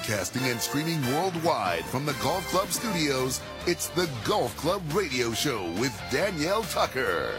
Broadcasting and streaming worldwide from the Golf Club studios, it's the Golf Club Radio Show with Danielle Tucker.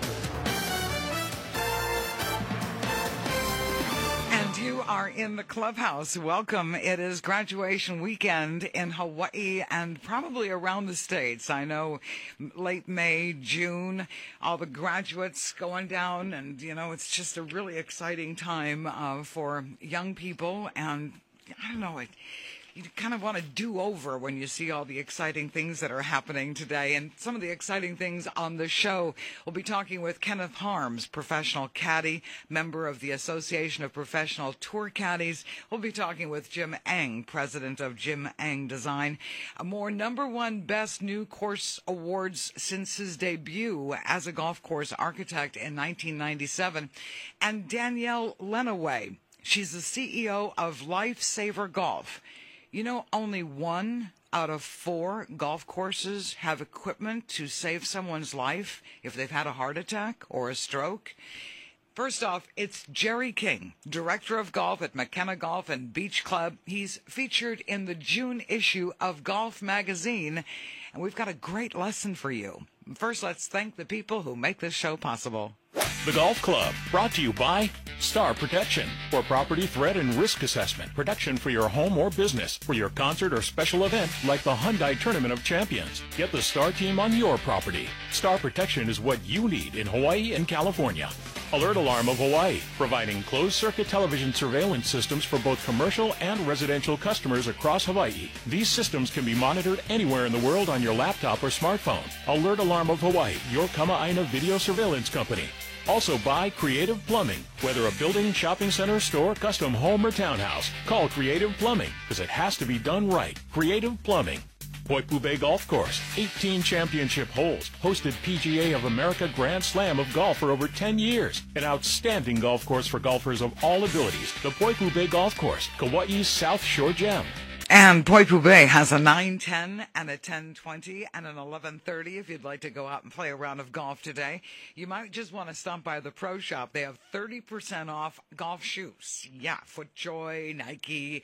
And you are in the clubhouse. Welcome. It is graduation weekend in Hawaii and probably around the States. I know late May, June, all the graduates going down, and, you know, it's just a really exciting time for young people. And I don't know, you kind of want to do over when you see all the exciting things that are happening today. And some of the exciting things on the show, we'll be talking with Kenneth Harms, professional caddy, member of the Association of Professional Tour Caddies. We'll be talking with Jim Eng, president of Jim Eng Design. More number one best new course awards since his debut as a golf course architect in 1997. And Danielle Lenaway. She's the CEO of Lifesaver Golf. You know, only 1 out of 4 golf courses have equipment to save someone's life if they've had a heart attack or a stroke. First off, it's Jerry King, director of golf at McKenna Golf and Beach Club. He's featured in the June issue of Golf Magazine, and we've got a great lesson for you. First, let's thank the people who make this show possible. The Golf Club, brought to you by Star Protection. For property threat and risk assessment, protection for your home or business, for your concert or special event like the Hyundai Tournament of Champions. Get the Star team on your property. Star Protection is what you need in Hawaii and California. Alert Alarm of Hawaii, providing closed-circuit television surveillance systems for both commercial and residential customers across Hawaii. These systems can be monitored anywhere in the world on your laptop or smartphone. Alert Alarm of Hawaii, your Kama'aina video surveillance company. Also by Creative Plumbing. Whether a building, shopping center, store, custom home, or townhouse, call Creative Plumbing, because it has to be done right. Creative Plumbing. Poipu Bay Golf Course, 18 championship holes, hosted PGA of America Grand Slam of golf for over 10 years. An outstanding golf course for golfers of all abilities. The Poipu Bay Golf Course, Kauai's South Shore Gem. And Poipu Bay has a 9:10 and a 10:20 and an 11:30 if you'd like to go out and play a round of golf today. You might just want to stop by the Pro Shop. They have 30% off golf shoes. Yeah, FootJoy, Nike,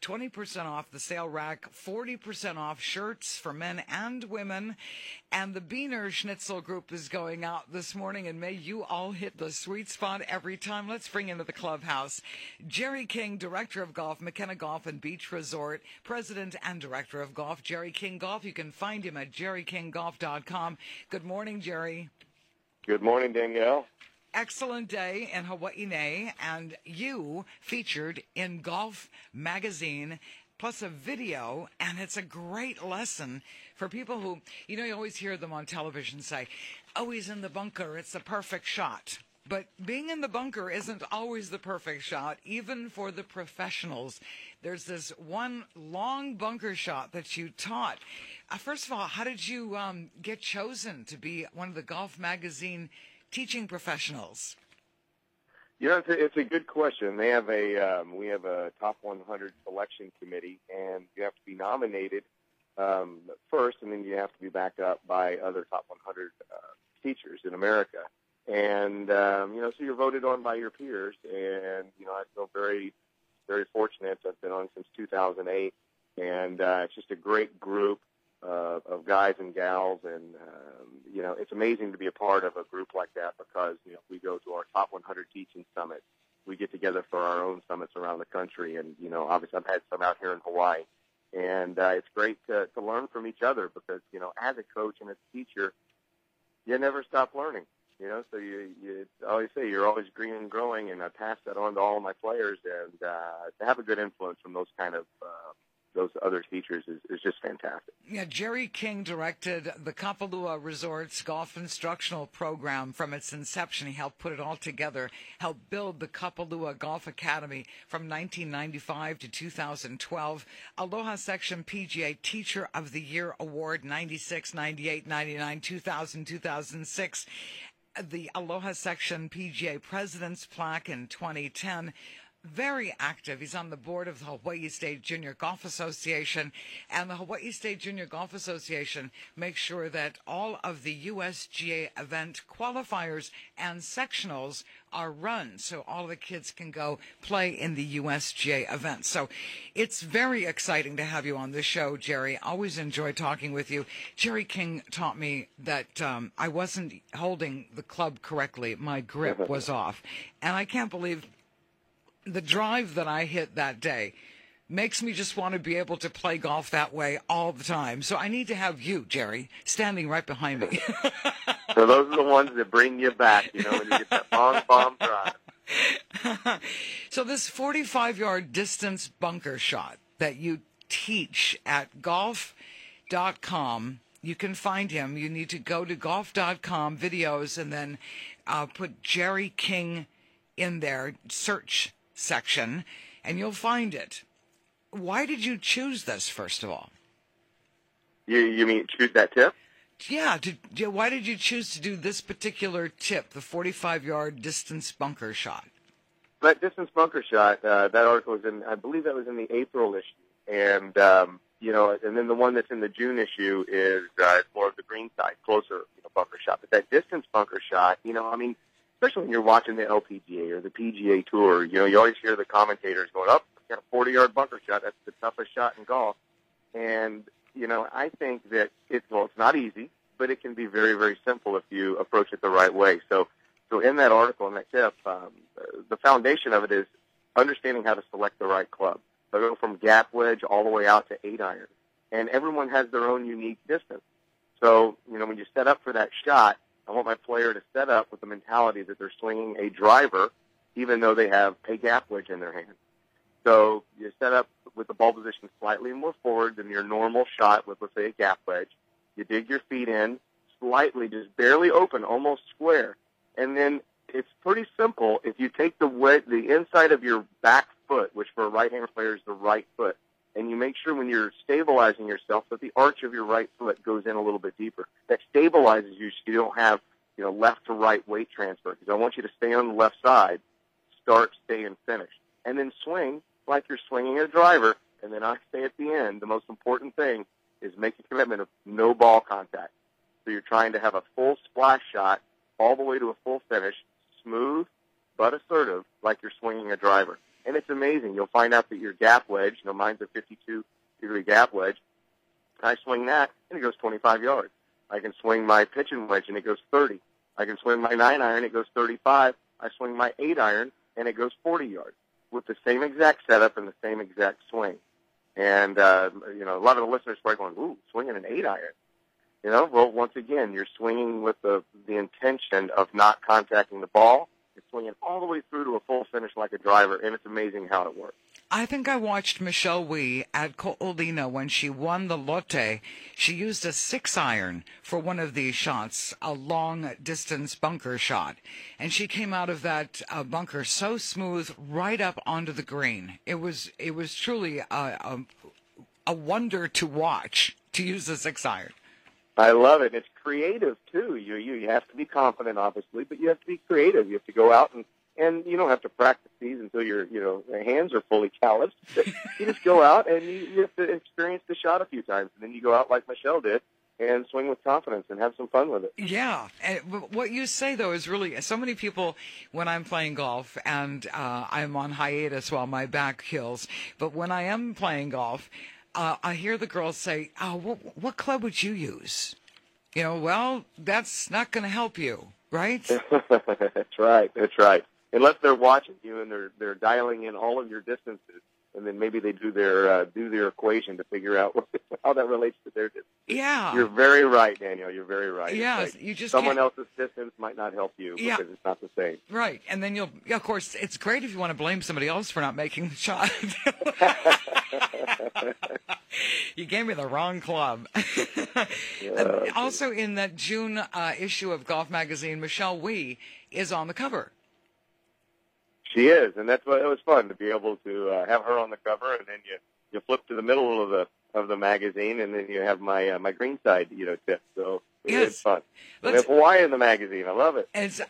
20% off the sale rack, 40% off shirts for men and women. And the Beaner Schnitzel Group is going out this morning, and may you all hit the sweet spot every time. Let's bring into the clubhouse Jerry King, director of golf, McKenna Golf and Beach Resort, president and director of golf, Jerry King Golf. You can find him at jerrykinggolf.com. Good morning, Jerry. Good morning, Danielle. Excellent day in Hawaii, and you featured in Golf Magazine, plus a video, and it's a great lesson for people who, you know, you always hear them on television say, oh, he's in the bunker, it's the perfect shot. But being in the bunker isn't always the perfect shot, even for the professionals. There's this one long bunker shot that you taught. First of all, how did you get chosen to be one of the Golf Magazine teaching professionals? You know, it's a good question. They have we have a top 100 selection committee, and you have to be nominated first, and then you have to be backed up by other top 100 teachers in America. And, you know, so you're voted on by your peers, and, you know, I feel very, very fortunate. I've been on since 2008, and it's just a great group of guys and gals, and, you know, it's amazing to be a part of a group like that because, you know, we go to our top 100 teaching summits. We get together for our own summits around the country, and, you know, obviously I've had some out here in Hawaii, and it's great to learn from each other because, you know, as a coach and as a teacher, you never stop learning. You know, so you always say you're always green and growing, and I pass that on to all of my players. And to have a good influence from those kind of those other teachers is just fantastic. Yeah, Jerry King directed the Kapalua Resorts Golf Instructional Program from its inception. He helped put it all together, helped build the Kapalua Golf Academy from 1995 to 2012. Aloha Section PGA Teacher of the Year Award, 96, 98, 99, 2000, 2006. The Aloha Section PGA President's Plaque in 2010, very active. He's on the board of the Hawaii State Junior Golf Association, and the Hawaii State Junior Golf Association makes sure that all of the USGA event qualifiers and sectionals are run so all the kids can go play in the USGA event. So it's very exciting to have you on the show, Jerry. Always enjoy talking with you. Jerry King taught me that I wasn't holding the club correctly. My grip was off. And I can't believe the drive that I hit that day makes me just want to be able to play golf that way all the time. So I need to have you, Jerry, standing right behind me. So those are the ones that bring you back, when you get that long bomb drive. So this 45-yard distance bunker shot that you teach at golf.com, you can find him. You need to go to golf.com videos and then put Jerry King in there, search section, and you'll find it. Why did you choose this, first of all? You mean choose that tip? Yeah. Why did you choose to do this particular tip, the 45-yard distance bunker shot? That distance bunker shot, that article was I believe that was in the April issue. And, and then the one that's in the June issue is more of the green side, closer bunker shot. But that distance bunker shot, especially when you're watching the LPGA or the PGA Tour, you always hear the commentators going, got a 40-yard bunker shot. That's the toughest shot in golf. And, I think that it's not easy, but it can be very, very simple if you approach it the right way. So in that article, in that tip, the foundation of it is understanding how to select the right club. So I go from gap wedge all the way out to 8-iron. And everyone has their own unique distance. So, when you set up for that shot, I want my player to set up with the mentality that they're swinging a driver, even though they have a gap wedge in their hand. So you set up with the ball position slightly more forward than your normal shot with, let's say, a gap wedge. You dig your feet in slightly, just barely open, almost square. And then it's pretty simple. If you take the inside of your back foot, which for a right-hand player is the right foot, and you make sure when you're stabilizing yourself that the arch of your right foot goes in a little bit deeper. That stabilizes you so you don't have, left to right weight transfer. Because I want you to stay on the left side, start, stay, and finish. And then swing like you're swinging a driver. And then I say at the end, the most important thing is make a commitment of no ball contact. So you're trying to have a full splash shot all the way to a full finish, smooth but assertive, like you're swinging a driver. And it's amazing. You'll find out that your gap wedge, mine's a 52-degree gap wedge, I swing that, and it goes 25 yards. I can swing my pitching wedge, and it goes 30. I can swing my 9-iron, it goes 35. I swing my 8-iron, and it goes 40 yards with the same exact setup and the same exact swing. And, a lot of the listeners are going, ooh, swinging an 8-iron. Well, once again, you're swinging with the intention of not contacting the ball. You're swinging all the way through to a full finish like a driver, and it's amazing how it works. I think I watched Michelle Wie at Ko'olina when she won the Lotte. She used a 6-iron for one of these shots, a long-distance bunker shot. And she came out of that bunker so smooth right up onto the green. It was truly a wonder to watch, to use the 6-iron. I love it. It's creative, too. You have to be confident, obviously, but you have to be creative. You have to go out and you don't have to practice these until your hands are fully calloused. You just go out and you have to experience the shot a few times, and then you go out like Michelle did and swing with confidence and have some fun with it. Yeah. And what you say, though, is really so many people when I'm playing golf and I'm on hiatus while my back heals, but when I am playing golf, I hear the girls say, what club would you use? Well, that's not going to help you, right? That's right. Unless they're watching you and they're dialing in all of your distances, and then maybe they do their equation to figure out how that relates to their distance. Yeah. You're very right, Danielle. You're very right. Yeah, like you just someone else's distance might not help you because it's not the same. Right, and then of course, it's great if you want to blame somebody else for not making the shot. You gave me the wrong club. Yeah. Also, in that June issue of Golf Magazine, Michelle Wie is on the cover. She is, and that's what it was fun to be able to have her on the cover, and then you flip to the middle of the magazine, and then you have my greenside tip. So Yes. fun. We have Hawaii in the magazine. I love it.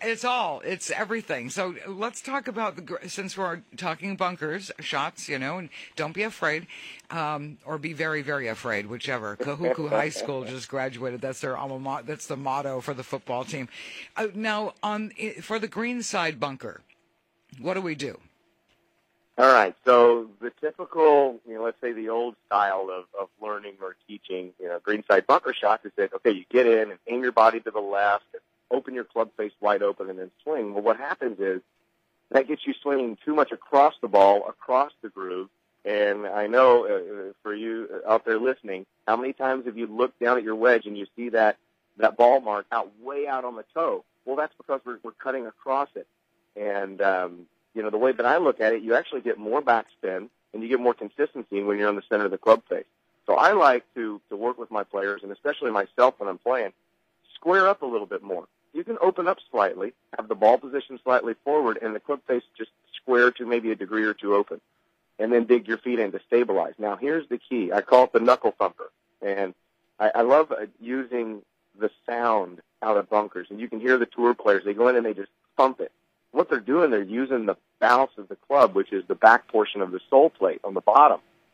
It's everything. So let's talk about since we're talking bunkers, shots, and don't be afraid, or be very, very afraid, whichever. Kahuku High School just graduated. That's their alma mater. That's the motto for the football team. Now, for the green side bunker, what do we do? All right. So the typical, let's say the old style of learning or teaching, greenside bunker shots is that, okay, you get in and aim your body to the left, and open your club face wide open, and then swing. Well, what happens is that gets you swinging too much across the ball, across the groove. And I know for you out there listening, how many times have you looked down at your wedge and you see that ball mark way out on the toe? Well, that's because we're cutting across it. And, the way that I look at it, you actually get more backspin and you get more consistency when you're on the center of the club face. So I like to work with my players, and especially myself when I'm playing, square up a little bit more. You can open up slightly, have the ball position slightly forward, and the club face just square to maybe a degree or two open, and then dig your feet in to stabilize. Now, here's the key. I call it the knuckle thumper, and I love using the sound out of bunkers. And you can hear the tour players. They go in and they just thump it. What they're doing, they're using the bounce of the club, which is the back portion of the sole plate on the bottom.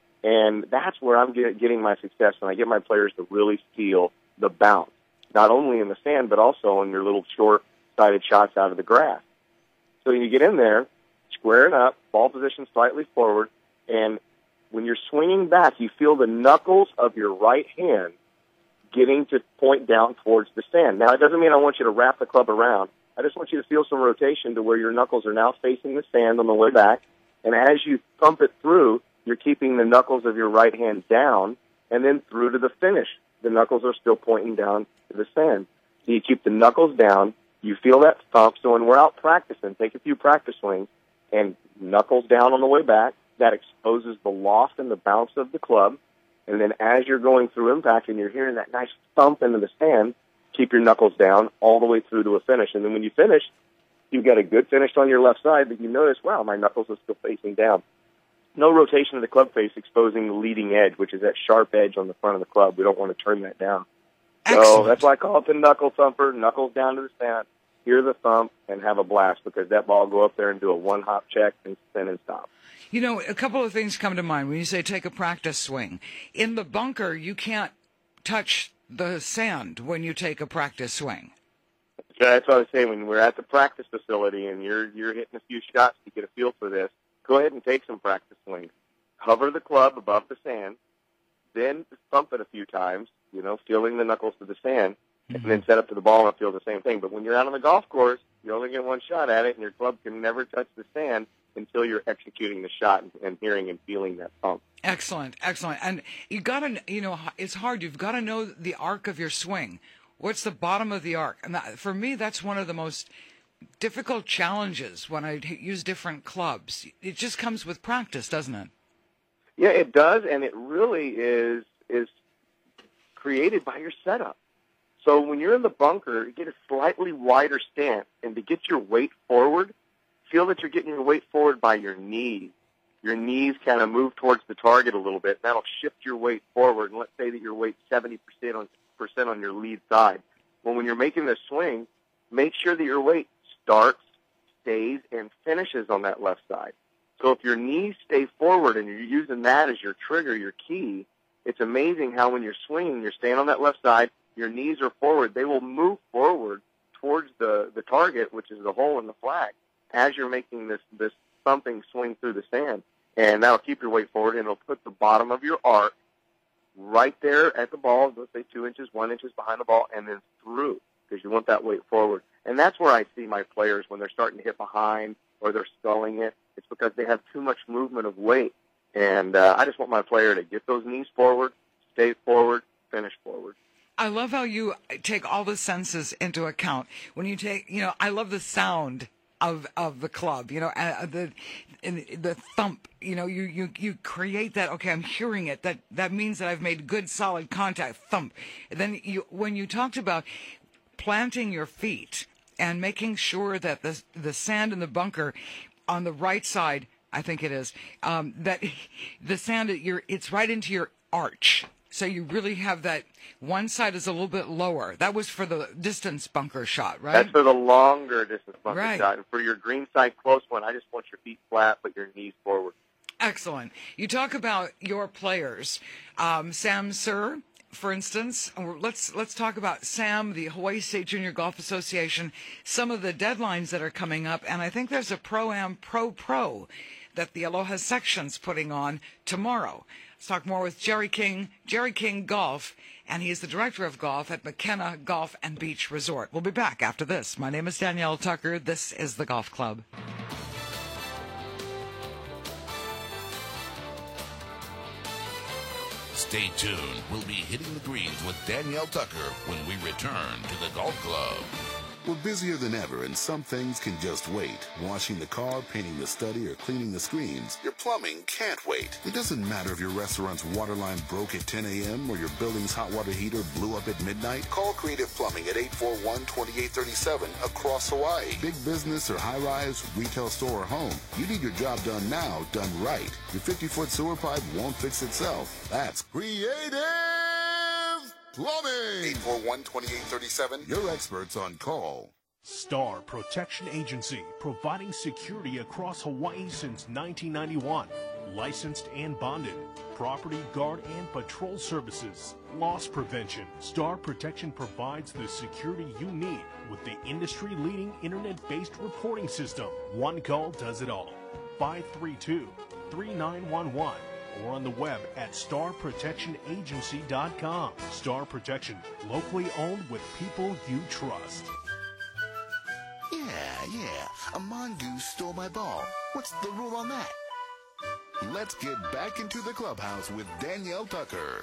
And that's where I'm getting my success, and I get my players to really feel the bounce, not only in the sand, but also on your little short-sided shots out of the grass. So you get in there, square it up, ball position slightly forward, and when you're swinging back, you feel the knuckles of your right hand getting to point down towards the sand. Now, it doesn't mean I want you to wrap the club around. I just want you to feel some rotation to where your knuckles are now facing the sand on the way back. And as you thump it through, you're keeping the knuckles of your right hand down, and then through to the finish. The knuckles are still pointing down to the sand. So you keep the knuckles down, you feel that thump. So when we're out practicing, take a few practice swings, and knuckles down on the way back. That exposes the loft and the bounce of the club. And then as you're going through impact and you're hearing that nice thump into the sand, keep your knuckles down all the way through to a finish. And then when you finish, you've got a good finish on your left side, but you notice, wow, my knuckles are still facing down. No rotation of the club face exposing the leading edge, which is that sharp edge on the front of the club. We don't want to turn that down. Excellent. So that's why I call it the knuckle thumper, knuckles down to the sand, hear the thump, and have a blast, because that ball will go up there and do a one-hop check and spin and stop. A couple of things come to mind when you say take a practice swing. In the bunker, you can't touch the sand when you take a practice swing. That's what I was saying. When we're at the practice facility and you're hitting a few shots to get a feel for this, go ahead and take some practice swings. Hover the club above the sand, then thump it a few times, feeling the knuckles to the sand, and then set up to the ball and feel the same thing. But when you're out on the golf course, you only get one shot at it, and your club can never touch the sand until you're executing the shot and hearing and feeling that thump. Excellent. And you got to, it's hard. You've got to know the arc of your swing. What's the bottom of the arc? And for me, that's one of the most difficult challenges when I use different clubs. It just comes with practice, doesn't it? Yeah, it does, and it really is created by your setup. So when you're in the bunker, you get a slightly wider stance, and to get your weight forward, feel that you're getting your weight forward by your knees. Your knees kind of move towards the target a little bit. That'll shift your weight forward, and let's say that your weight's 70% on your lead side. Well, when you're making this swing, make sure that your weight starts, stays, and finishes on that left side. So if your knees stay forward and you're using that as your trigger, your key, it's amazing how when you're swinging, you're staying on that left side, your knees are forward. They will move forward towards the target, which is the hole in the flag, as you're making this thumping swing through the sand. And that'll keep your weight forward, and it'll put the bottom of your arc right there at the ball, let's say 2 inches, 1 inch behind the ball, and then through, because you want that weight forward. And that's where I see my players when they're starting to hit behind or they're sculling it. It's because they have too much movement of weight. And I just want my player to get those knees forward, stay forward, finish forward. I love how you take all the senses into account. When you take, I love the sound of the club, the thump, you create that. Okay, I'm hearing it. That means that I've made good, solid contact. Thump. And then when you talked about planting your feet and making sure that the sand in the bunker on the right side, I think it is, that the sand it's right into your arch. So you really have that one side is a little bit lower. That was for the distance bunker shot, right? That's for the longer distance bunker Right. shot. And for your green side close one, I just want your feet flat, but your knees forward. Excellent. You talk about your players. Sam Sir, for instance, or let's talk about Sam, the Hawaii State Junior Golf Association, some of the deadlines that are coming up, and I think there's a Pro-Am Pro that the Aloha section's putting on tomorrow. Let's talk more with Jerry King Golf, and he is the director of golf at McKenna Golf and Beach Resort. We'll be back after this. My name is Danielle Tucker. This is the Golf Club. Stay tuned. We'll be hitting the greens with Danielle Tucker when we return to the Golf Club. We're busier than ever, and some things can just wait. Washing the car, painting the study, or cleaning the screens. Your plumbing can't wait. It doesn't matter if your restaurant's water line broke at 10 a.m. or your building's hot water heater blew up at midnight. Call Creative Plumbing at 841-2837 across Hawaii. Big business or high-rise, retail store or home. You need your job done now, done right. Your 50-foot sewer pipe won't fix itself. That's Creative Plumbing. 841-2837. Your experts on call. Star Protection Agency, providing security across Hawaii since 1991. Licensed and bonded. Property guard and patrol services. Loss prevention. Star Protection provides the security you need with the industry-leading internet-based reporting system. One call does it all. 532-3911. Or on the web at starprotectionagency.com. Star Protection, locally owned with people you trust. Yeah. A mongoose stole my ball. What's the rule on that? Let's get back into the clubhouse with Danielle Tucker.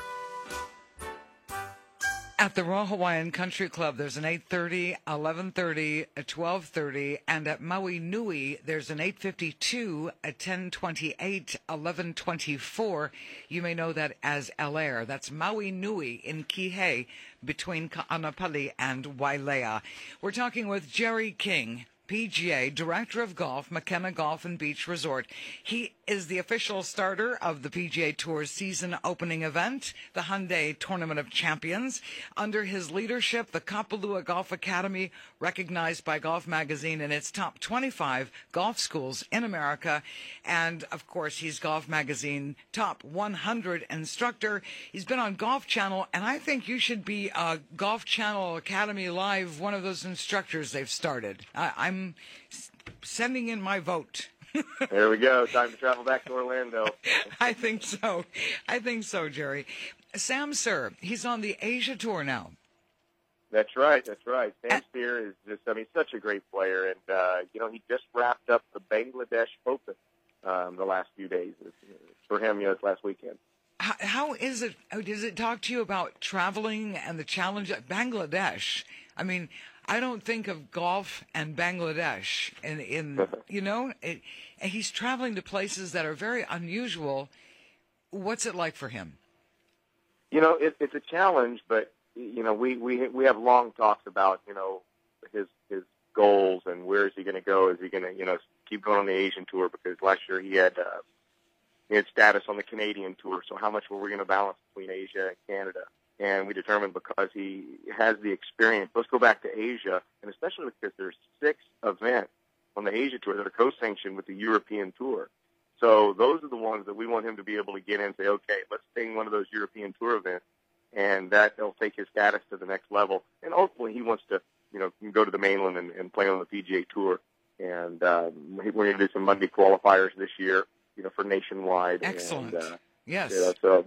At the Royal Hawaiian Country Club, there's an 8:30, 11:30, a 12:30, and at Maui Nui, there's an 8:52, a 10:28, 11:24. You may know that as El Air. That's Maui Nui in Kihei, between Ka'anapali and Wailea. We're talking with Jerry King, PGA, Director of Golf, McKenna Golf and Beach Resort. He is the official starter of the PGA Tour's season opening event, the Hyundai Tournament of Champions. Under his leadership, the Kapalua Golf Academy, recognized by Golf Magazine in its top 25 golf schools in America. And, of course, he's Golf Magazine top 100 instructor. He's been on Golf Channel, and I think you should be a Golf Channel Academy Live, one of those instructors they've started. I'm sending in my vote. There we go. Time to travel back to Orlando. I think so, Jerry. Sam Sir, he's on the Asia Tour now. That's right. Sam Steer is such a great player. And, he just wrapped up the Bangladesh Open the last few days. For him, it's last weekend. How is it? Does it talk to you about traveling and the challenge at Bangladesh? I mean, I don't think of golf and Bangladesh, and he's traveling to places that are very unusual. What's it like for him? It's a challenge, but we have long talks about his goals and where is he going to go? Is he going to keep going on the Asian tour? Because last year he had status on the Canadian tour. So how much were we going to balance between Asia and Canada? And we determined because he has the experience. Let's go back to Asia, and especially because there's 6 events on the Asia tour that are co-sanctioned with the European tour. So those are the ones that we want him to be able to get in and say, okay, let's stay in one of those European tour events, and that'll take his status to the next level. And ultimately, he wants to, go to the mainland and play on the PGA Tour. And we're going to do some Monday qualifiers this year, for nationwide. Excellent. And, yes. So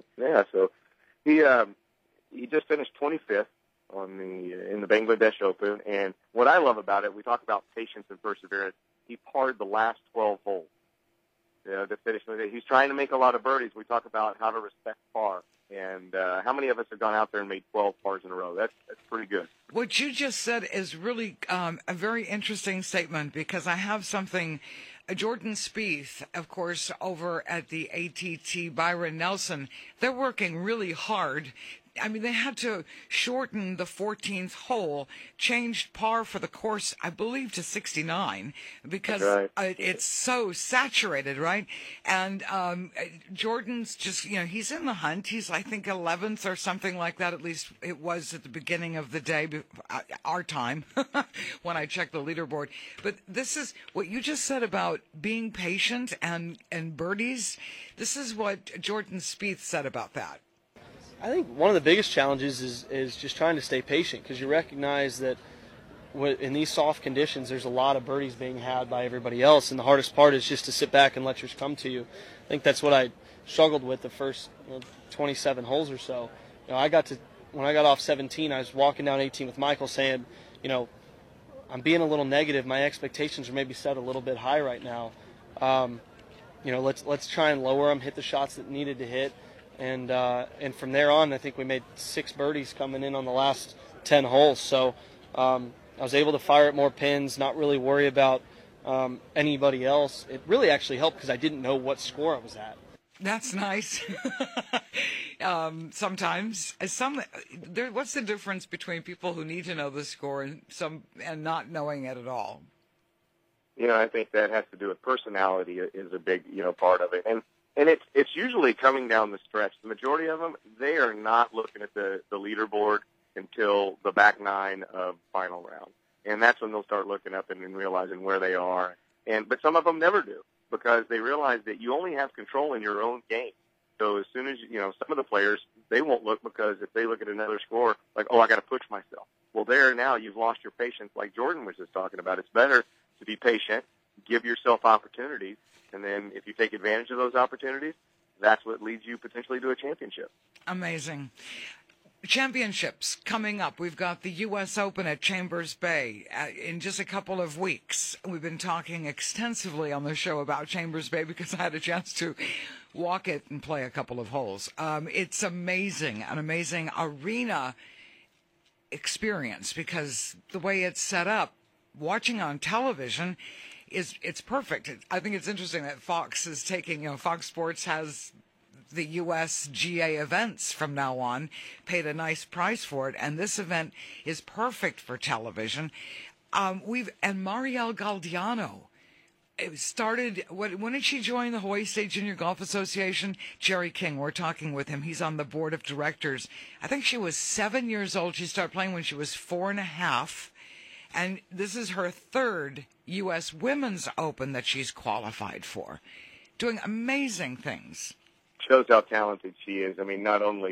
he just finished 25th in the Bangladesh Open. And what I love about it, we talk about patience and perseverance. He parred the last 12 holes. To finish with it. He's trying to make a lot of birdies. We talk about how to respect par. And how many of us have gone out there and made 12 pars in a row? That's pretty good. What you just said is really a very interesting statement, because I have something. Jordan Spieth, of course, over at the ATT Byron Nelson, they're working really hard I mean, they had to shorten the 14th hole, changed par for the course, I believe, to 69 because it's so saturated, right? And Jordan's just, he's in the hunt. He's, I think, 11th or something like that. At least it was at the beginning of the day, our time, when I checked the leaderboard. But this is what you just said about being patient and birdies. This is what Jordan Spieth said about that. I think one of the biggest challenges is just trying to stay patient, because you recognize that in these soft conditions there's a lot of birdies being had by everybody else, and the hardest part is just to sit back and let yours come to you. I think that's what I struggled with the first 27 holes or so. When I got off 17, I was walking down 18 with Michael saying, I'm being a little negative. My expectations are maybe set a little bit high right now. Let's try and lower them, hit the shots that needed to hit. And from there on, I think we made 6 birdies coming in on the last 10 holes. So I was able to fire at more pins, not really worry about anybody else. It really actually helped because I didn't know what score I was at. That's nice. Sometimes, what's the difference between people who need to know the score and not knowing it at all? I think that has to do with personality is a big, part of it. And it's usually coming down the stretch. The majority of them, they are not looking at the leaderboard until the back 9 of final round. And that's when they'll start looking up and realizing where they are. But some of them never do, because they realize that you only have control in your own game. So as soon as, some of the players, they won't look, because if they look at another score, like, I got to push myself. Well, there now you've lost your patience, like Jordan was just talking about. It's better to be patient, give yourself opportunities, and then if you take advantage of those opportunities, that's what leads you potentially to a championship. Amazing. Championships coming up. We've got the U.S. Open at Chambers Bay in just a couple of weeks. We've been talking extensively on the show about Chambers Bay because I had a chance to walk it and play a couple of holes. It's amazing, an amazing arena experience, because the way it's set up, watching on television, it's perfect. I think it's interesting that Fox is taking, Fox Sports has the USGA events from now on, paid a nice price for it, and this event is perfect for television. And Marielle Galdiano started, when did she join the Hawaii State Junior Golf Association? Jerry King, we're talking with him. He's on the board of directors. I think she was 7 years old. She started playing when she was 4.5. And this is her 3rd U.S. Women's Open that she's qualified for. Doing amazing things. Shows how talented she is. I mean, not only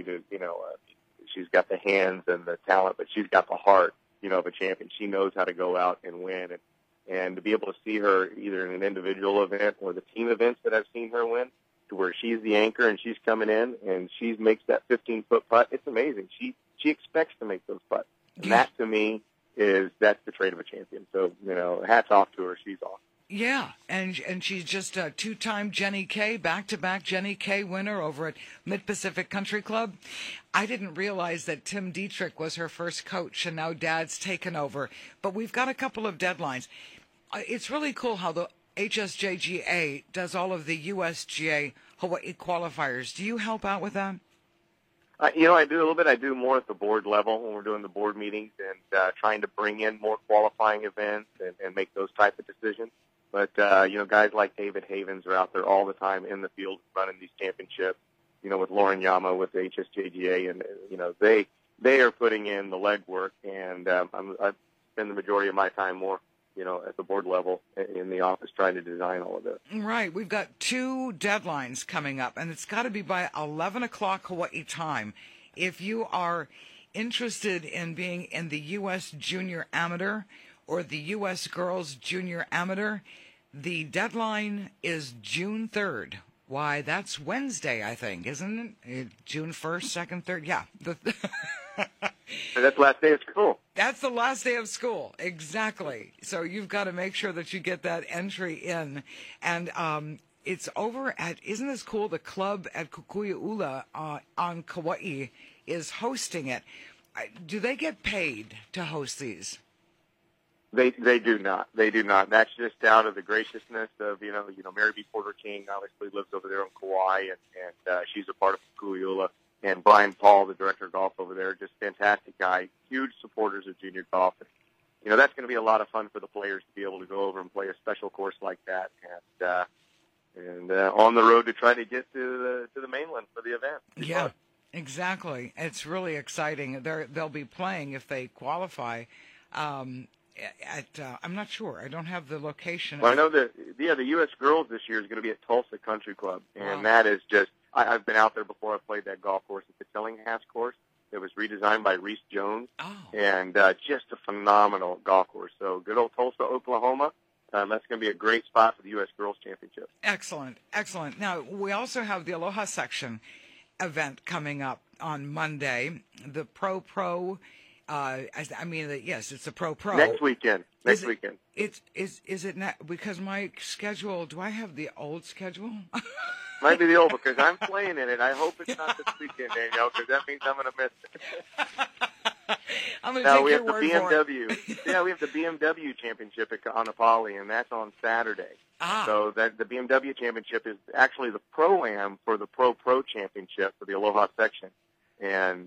she's got the hands and the talent, but she's got the heart, of a champion. She knows how to go out and win. And to be able to see her either in an individual event or the team events that I've seen her win, to where she's the anchor and she's coming in and she makes that 15-foot putt, it's amazing. She expects to make those putts. And that, to me, that's the trait of a champion. So, hats off to her. She's awesome. Yeah, and she's just a 2-time Jenny K, back-to-back Jenny K winner over at Mid-Pacific Country Club. I didn't realize that Tim Dietrich was her first coach, and now Dad's taken over. But we've got a couple of deadlines. It's really cool how the HSJGA does all of the USGA Hawaii qualifiers. Do you help out with that? I do a little bit. I do more at the board level when we're doing the board meetings and trying to bring in more qualifying events and make those type of decisions. But, guys like David Havens are out there all the time in the field running these championships, with Lauren Yama with the HSJGA. And, they are putting in the legwork. And I spend the majority of my time more, at the board level in the office trying to design all of this. Right. We've got 2 deadlines coming up, and it's got to be by 11 o'clock Hawaii time. If you are interested in being in the U.S. Junior Amateur or the U.S. Girls Junior Amateur, the deadline is June 3rd. Why, that's Wednesday, I think, isn't it? June 1st, 2nd, 3rd? Yeah. That's the last day of school. That's the last day of school, exactly. So you've got to make sure that you get that entry in. And it's over at, isn't this cool, the club at Kukui'ula on Kauai is hosting it. Do they get paid to host these? They do not. They do not. That's just out of the graciousness of, Mary B. Porter King obviously lives over there on Kauai, and she's a part of Kukui'ula. and Brian Paul, the director of golf over there, just fantastic guy, huge supporters of junior golf. And, you know, that's going to be a lot of fun for the players to be able to go over and play a special course like that, and on the road to try to get to the mainland for the event. Yeah, fun. exactly. It's really exciting. They'll be playing if they qualify. I'm not sure. I don't have the location. Well, I know that the U.S. girls this year is going to be at Tulsa Country Club, and that is just. I've been out there before. I've played that golf course. It's a Tillinghast course. It was redesigned by Reese Jones, and just a phenomenal golf course. So good old Tulsa, Oklahoma. That's going to be a great spot for the U.S. Girls Championship. Excellent, excellent. Now, we also have the Aloha Section event coming up on Monday. The Pro. Yes, it's the Pro. Next weekend. Is it not? Because my schedule, do I have the old schedule? Might be the old, because I'm playing in it. I hope it's not this weekend, Danielle, because that means I'm going to miss it. I'm going to take your word for it. Yeah, we have the BMW Championship at Kaanapali, and that's on Saturday. So that the BMW Championship is actually the Pro-Am for the Pro Championship for the Aloha Section. And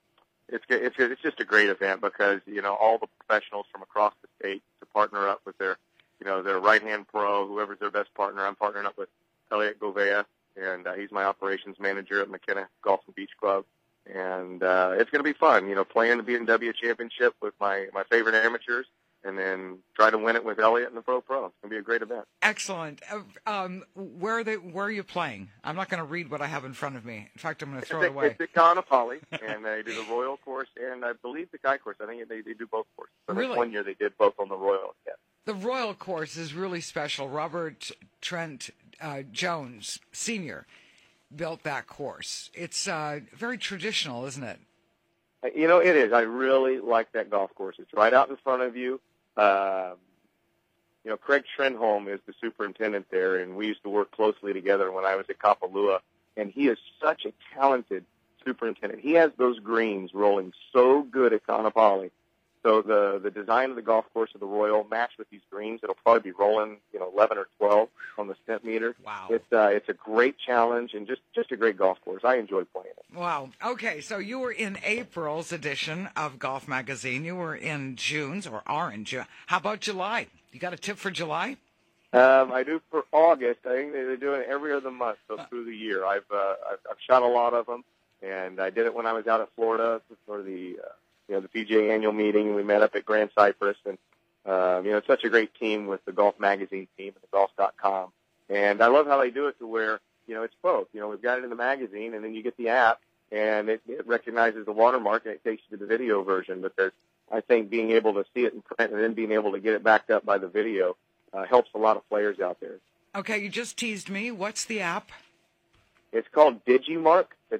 it's just a great event because, you know, all the professionals from across the state to partner up with their right-hand pro, whoever's their best partner. I'm partnering up with Elliot Govea, and he's my operations manager at McKenna Golf and Beach Club. And it's going to be fun, you know, playing the BMW Championship with my favorite amateurs, and then try to win it with Elliot and the Pro. It's going to be a great event. Excellent. Where are you playing? I'm not going to read what I have in front of me. In fact, I'm going to throw it away. It's at Kaanapali, and they do the Royal course, and I believe the Guy course. I think they do both courses. So really? One year they did both on the Royal. Yeah. The Royal course is really special. Robert Trent Jones, Sr., built that course. It's very traditional, isn't it? You know, it is. I really like that golf course. It's right out in front of you. You know, Craig Trenholm is the superintendent there, and we used to work closely together when I was at Kapalua, and he is such a talented superintendent. He has those greens rolling so good at Kaanapali. So the design of the golf course of the Royal matched with these greens. It'll probably be rolling, 11 or 12 on the centimeter. Wow. It's a great challenge and just a great golf course. I enjoy playing it. Wow. Okay, so you were in April's edition of Golf Magazine. You were in June's, or are in June. How about July? You got a tip for July? I do for August. I think they're doing it every other month, so through the year. I've shot a lot of them, and I did it when I was out at Florida for the PGA annual meeting. We met up at Grand Cypress, and it's such a great team with the Golf Magazine team and the golf.com. And I love how they do it to where, it's both. We've got it in the magazine, and then you get the app, and it recognizes the watermark, and it takes you to the video version. Because I think being able to see it in print and then being able to get it backed up by the video helps a lot of players out there. Okay, you just teased me. What's the app? It's called Digimarc. It's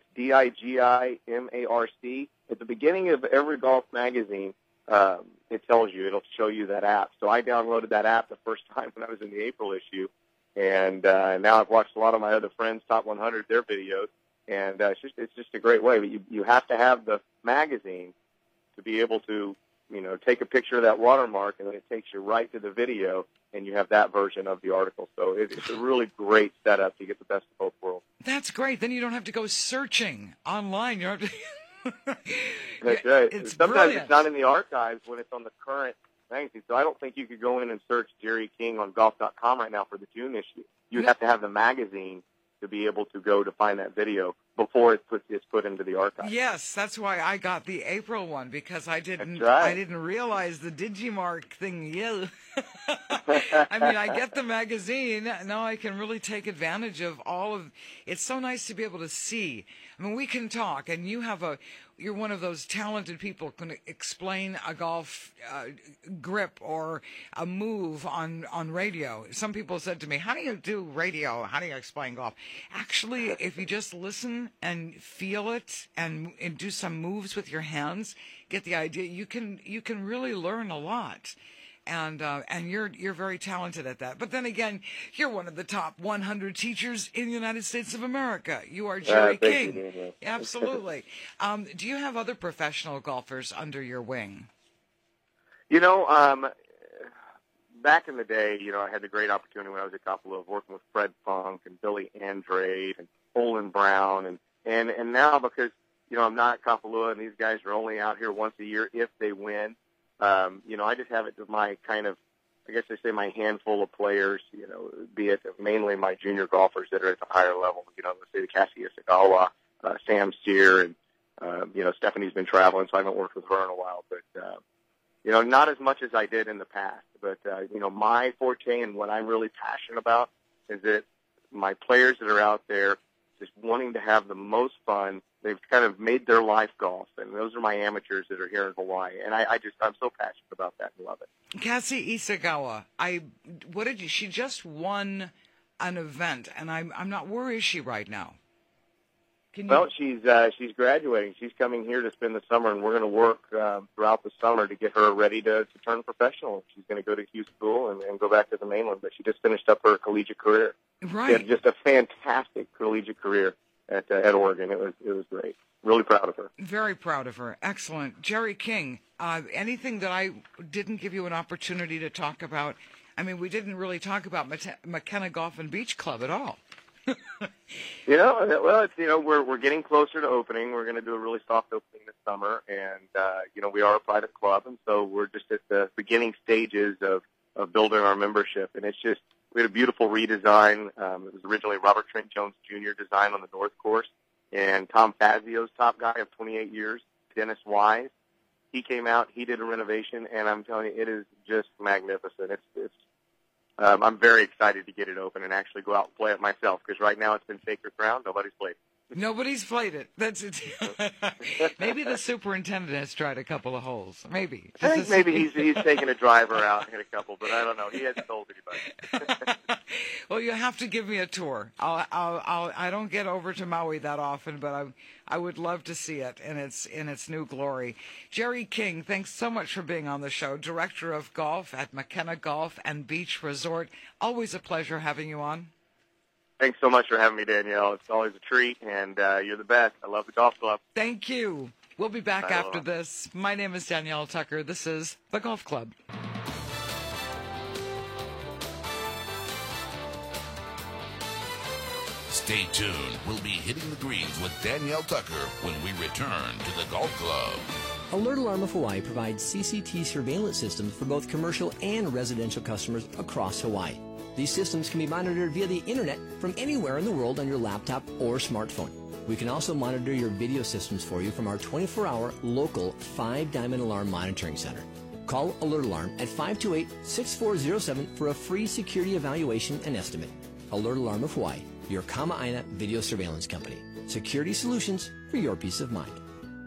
Digimarc. At the beginning of every golf magazine, it tells you, it'll show you that app. So I downloaded that app the first time when I was in the April issue, and now I've watched a lot of my other friends, Top 100, their videos, and it's just a great way. But you have to have the magazine to be able to, take a picture of that watermark, and then it takes you right to the video, and you have that version of the article. So it's a really great setup to get the best of both worlds. That's great. Then you don't have to go searching online. You don't have to... That's right. It's Sometimes brilliant. It's not in the archives when it's on the current magazine. So I don't think you could go in and search Jerry King on golf.com right now for the June issue. You'd have to have the magazine to be able to go to find that video before it's put into the archive. Yes, that's why I got the April one, because I didn't That's right. I didn't realize the Digimarc thing. Yeah. I mean, I get the magazine. Now I can really take advantage of all of. It's so nice to be able to see. I mean, we can talk, and you're one of those talented people who can explain a golf grip or a move on radio. Some people said to me, how do you do radio? How do you explain golf? Actually, if you just listen and feel it and do some moves with your hands, get the idea, you can really learn a lot. And you're very talented at that. But then again, you're one of the top 100 teachers in the United States of America. You are Jerry King. You, Absolutely. Do you have other professional golfers under your wing? Back in the day, I had the great opportunity when I was at Kapalua of working with Fred Funk and Billy Andrade and Olin Brown And now because, I'm not at Kapalua and these guys are only out here once a year if they win, I just have it to my kind of, I guess they say my handful of players, be it mainly my junior golfers that are at the higher level, let's say the Cassie Isagawa, Sam Steer, and, Stephanie's been traveling, so I haven't worked with her in a while, but, not as much as I did in the past. But, my forte and what I'm really passionate about is that my players that are out there just wanting to have the most fun. They've kind of made their life golf, and those are my amateurs that are here in Hawaii. And I'm so passionate about that and love it. Cassie Isagawa, she just won an event, and I'm not, where is she right now? She's graduating. She's coming here to spend the summer, and we're going to work throughout the summer to get her ready to turn professional. She's going to go to Q School and go back to the mainland, but she just finished up her collegiate career. Right. She had just a fantastic collegiate career at Oregon. It was great. Really proud of her. Very proud of her. Excellent. Jerry King, anything that I didn't give you an opportunity to talk about? I mean, we didn't really talk about McKenna Golf and Beach Club at all. We're getting closer to opening. We're going to do a really soft opening this summer, and we are a private club, and so we're just at the beginning stages of building our membership. And it's just, we had a beautiful redesign. It was originally Robert Trent Jones Jr. design on the North Course, and Tom Fazio's top guy of 28 years, Dennis Wise, he came out, he did a renovation, and I'm telling you, it is just magnificent. I'm very excited to get it open and actually go out and play it myself, because right now it's been sacred ground. Nobody's played it. Nobody's played it. That's it. Maybe the superintendent has tried a couple of holes. Maybe. I think maybe he's taken a driver out and hit a couple, but I don't know. He hasn't told anybody. Well, you have to give me a tour. I don't get over to Maui that often, but I would love to see it in its new glory. Jerry King, thanks so much for being on the show. Director of Golf at McKenna Golf and Beach Resort. Always a pleasure having you on. Thanks so much for having me, Danielle. It's always a treat, and you're the best. I love the golf club. Thank you. We'll be back after this. My name is Danielle Tucker. This is The Golf Club. Stay tuned. We'll be hitting the greens with Danielle Tucker when we return to the Golf Club. Alert Alarm of Hawaii provides CCT surveillance systems for both commercial and residential customers across Hawaii. These systems can be monitored via the internet from anywhere in the world on your laptop or smartphone. We can also monitor your video systems for you from our 24-hour local 5-diamond alarm monitoring center. Call Alert Alarm at 528-6407 for a free security evaluation and estimate. Alert Alarm of Hawaii, your Kama'aina video surveillance company. Security solutions for your peace of mind.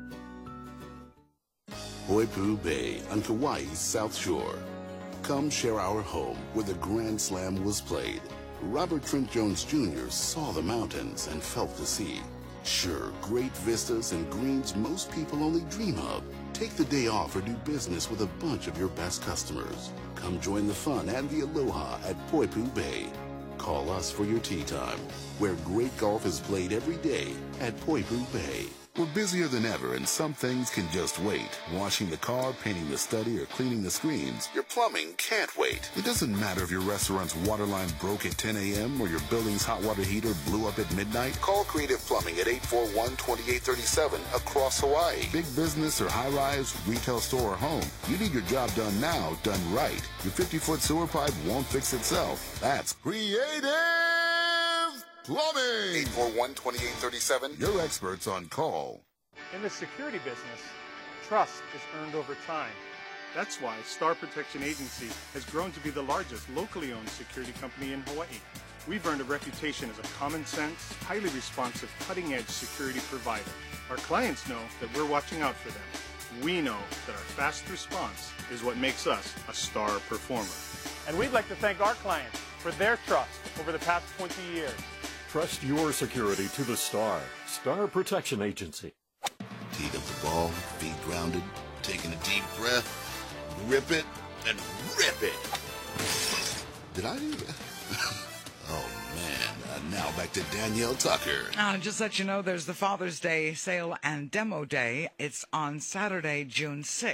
Poipu Bay on Kauai's South Shore. Come share our home where the Grand Slam was played. Robert Trent Jones Jr. saw the mountains and felt the sea. Sure, great vistas and greens most people only dream of. Take the day off or do business with a bunch of your best customers. Come join the fun and the aloha at Poipu Bay. Call us for your tee time, where great golf is played every day at Poipu Bay. We're busier than ever, and some things can just wait. Washing the car, painting the study, or cleaning the screens. Your plumbing can't wait. It doesn't matter if your restaurant's water line broke at 10 a.m. or your building's hot water heater blew up at midnight. Call Creative Plumbing at 841-2837 across Hawaii. Big business or high-rise, retail store or home. You need your job done now, done right. Your 50-foot sewer pipe won't fix itself. That's Creative Plumbing. 841-2837. Your experts on call. In the security business, trust is earned over time. That's why Star Protection Agency has grown to be the largest locally owned security company in Hawaii. We've earned a reputation as a common sense, highly responsive, cutting-edge security provider. Our clients know that we're watching out for them. We know that our fast response is what makes us a star performer. And we'd like to thank our clients for their trust over the past 20 years. Trust your security to the Star. Star Protection Agency. Teed up the ball, feet grounded, taking a deep breath, grip it, and rip it. Did I do that? Oh, man. Now back to Danielle Tucker. Just let you know, there's the Father's Day sale and demo day. It's on Saturday, June 6th.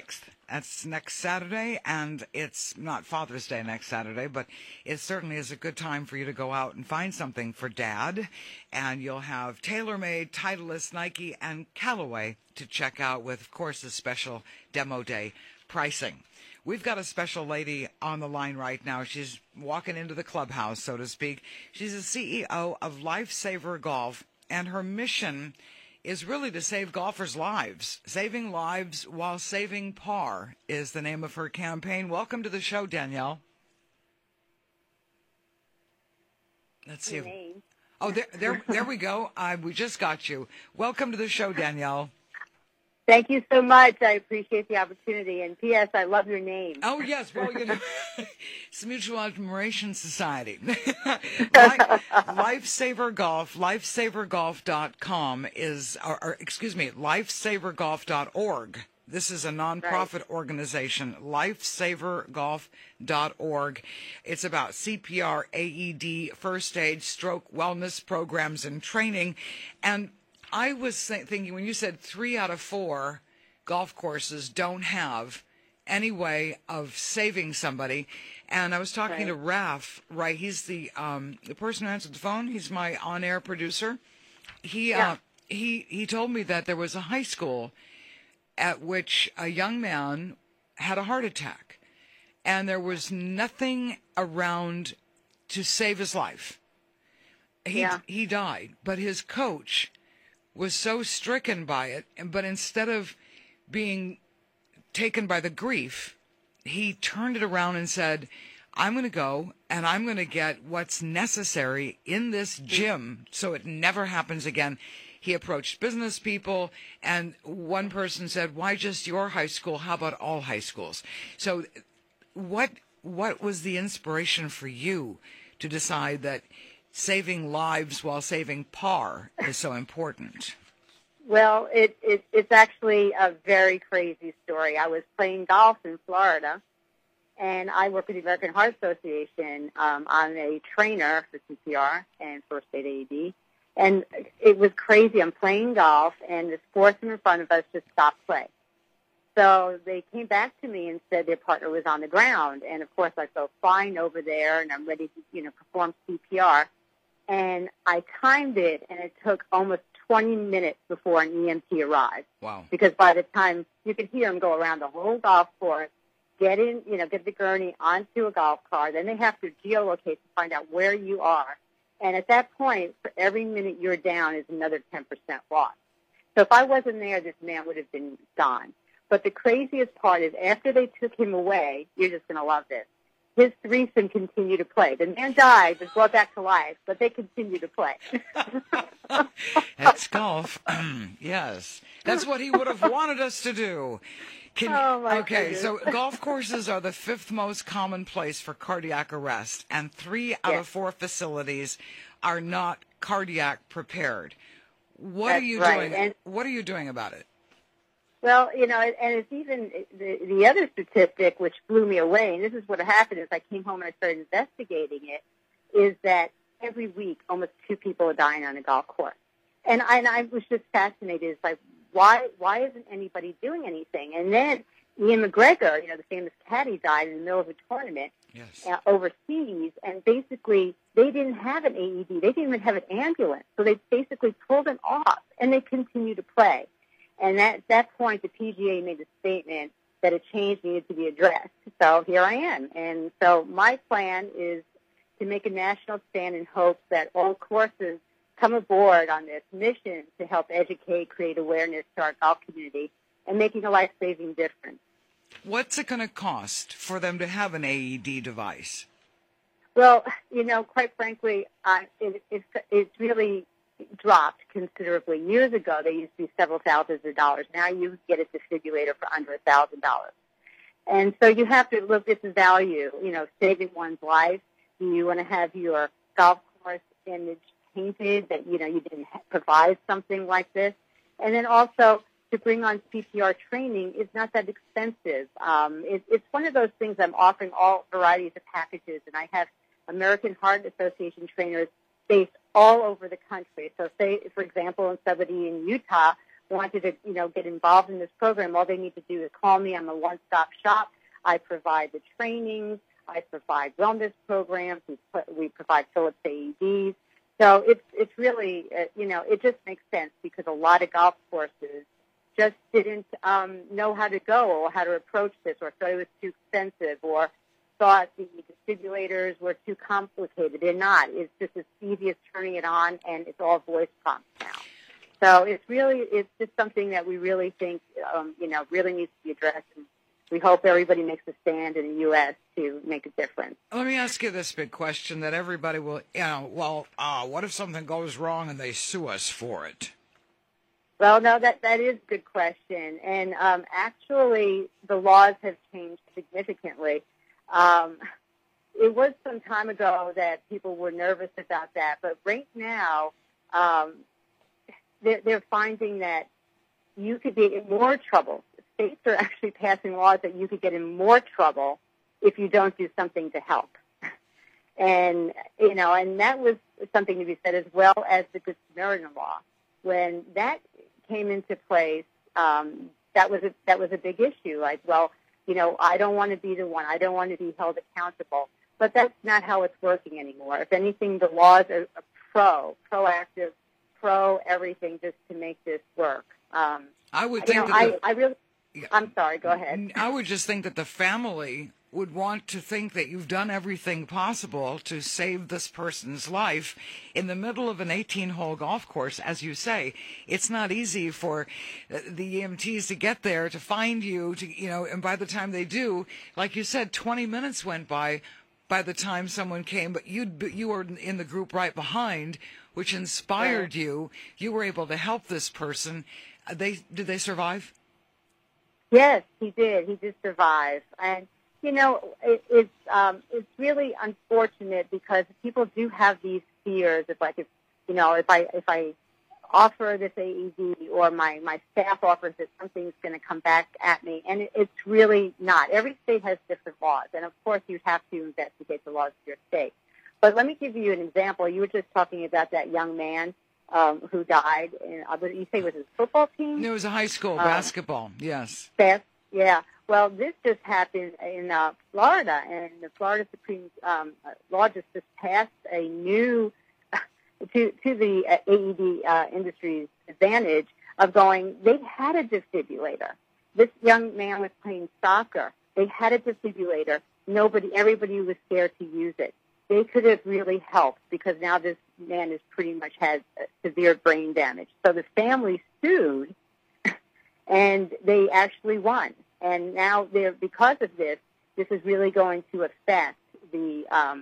That's next Saturday, and it's not Father's Day next Saturday, but it certainly is a good time for you to go out and find something for Dad. And you'll have TaylorMade, Titleist, Nike, and Callaway to check out with, of course, a special demo day pricing. We've got a special lady on the line right now. She's walking into the clubhouse, so to speak. She's the CEO of Lifesaver Golf, and her mission is really to save golfers' lives. Saving lives while saving par is the name of her campaign. Welcome to the show, Danielle. Let's see. Oh, there we go. We just got you. Welcome to the show, Danielle. Thank you so much. I appreciate the opportunity. And P.S., I love your name. Oh, yes. Well, it's a Mutual Admiration Society. Lifesaver Golf, lifesavergolf.com is, lifesavergolf.org. This is a nonprofit organization, lifesavergolf.org. It's about CPR, AED, first aid, stroke wellness programs and training. And I was thinking, when you said 3 out of 4 golf courses don't have any way of saving somebody, and I was talking to Raf, right? He's the person who answered the phone. He's my on-air producer. He told me that there was a high school at which a young man had a heart attack, and there was nothing around to save his life. He died, but his coach was so stricken by it, but instead of being taken by the grief, he turned it around and said, I'm going to go and I'm going to get what's necessary in this gym so it never happens again. He approached business people, and one person said, why just your high school? How about all high schools? So what was the inspiration for you to decide that saving lives while saving par is so important? Well, it's actually a very crazy story. I was playing golf in Florida, and I work with the American Heart Association. I'm a trainer for CPR and first aid AED, and it was crazy. I'm playing golf, and the sportsman in front of us just stopped play. So they came back to me and said their partner was on the ground, and of course I go flying over there, and I'm ready to perform CPR. And I timed it, and it took almost 20 minutes before an EMT arrived. Wow. Because by the time you could hear them go around the whole golf course, get the gurney onto a golf cart, then they have to geolocate to find out where you are. And at that point, for every minute you're down is another 10% loss. So if I wasn't there, this man would have been gone. But the craziest part is after they took him away, you're just going to love this, his threesome continued to play. The man died, was brought back to life, but they continue to play. That's golf. Yes. That's what he would have wanted us to do. Goodness. So golf courses are the 5th most common place for cardiac arrest, and 3 out of 4 facilities are not cardiac prepared. What are you doing? What are you doing about it? Well, and it's even the other statistic which blew me away, and this is what happened as I came home and I started investigating it, is that every week almost 2 people are dying on a golf course. And I was just fascinated. It's like, why isn't anybody doing anything? And then Ian McGregor, the famous caddy, died in the middle of a tournament overseas, and basically they didn't have an AED. They didn't even have an ambulance. So they basically pulled him off, and they continued to play. And at that point, the PGA made a statement that a change needed to be addressed. So here I am. And so my plan is to make a national stand in hopes that all courses come aboard on this mission to help educate, create awareness to our golf community, and making a life-saving difference. What's it going to cost for them to have an AED device? Well, quite frankly, it's really dropped considerably. Years ago, they used to be several thousands of dollars. Now you get a defibrillator for under $1,000. And so you have to look at the value, saving one's life. Do you want to have your golf course image painted that, you didn't provide something like this? And then also to bring on CPR training is not that expensive. It's one of those things I'm offering all varieties of packages, and I have American Heart Association trainers based all over the country. So say, for example, in somebody in Utah wanted to, get involved in this program, all they need to do is call me. I'm a one-stop shop. I provide the trainings. I provide wellness programs. We provide Philips AEDs. So it's really, it just makes sense because a lot of golf courses just didn't know how to go or how to approach this, or thought it was too expensive, or thought the defibrillators were too complicated. They're not. It's just as easy as turning it on, and it's all voice prompts now. So it's just something that we really think, really needs to be addressed. And we hope everybody makes a stand in the U.S. to make a difference. Let me ask you this big question that everybody will, what if something goes wrong and they sue us for it? Well, no, that is a good question. And actually, the laws have changed significantly. It was some time ago that people were nervous about that, but right now they're finding that you could be in more trouble. States are actually passing laws that you could get in more trouble if you don't do something to help. And, and that was something to be said, as well as the Good Samaritan law. When that came into place, that was a big issue. Like, well, I don't want to be the one. I don't want to be held accountable. But that's not how it's working anymore. If anything, the laws are proactive, everything, just to make this work. I would think I'm sorry, go ahead. I would just think that the family would want to think that you've done everything possible to save this person's life in the middle of an 18-hole golf course. As you say, it's not easy for the EMTs to get there, to find you, and by the time they do, like you said, 20 minutes went by the time someone came, but you were in the group right behind, which inspired you. You were able to help this person. Did they survive? Yes, he did. He did survive. And, it's really unfortunate because people do have these fears. If I offer this AED or my staff offers it, something's going to come back at me. And it's really not. Every state has different laws. And, of course, you have to investigate the laws of your state. But let me give you an example. You were just talking about that young man who died. You say it was his football team? No, it was a high school basketball, yes. Yeah. Well, this just happened in Florida, and the Florida Supreme Law just passed a new, to the AED industry's advantage of they had a defibrillator. This young man was playing soccer. They had a defibrillator. Everybody was scared to use it. They could have really helped because now this man has pretty much had severe brain damage. So the family sued, and they actually won. And now because of this is really going to affect the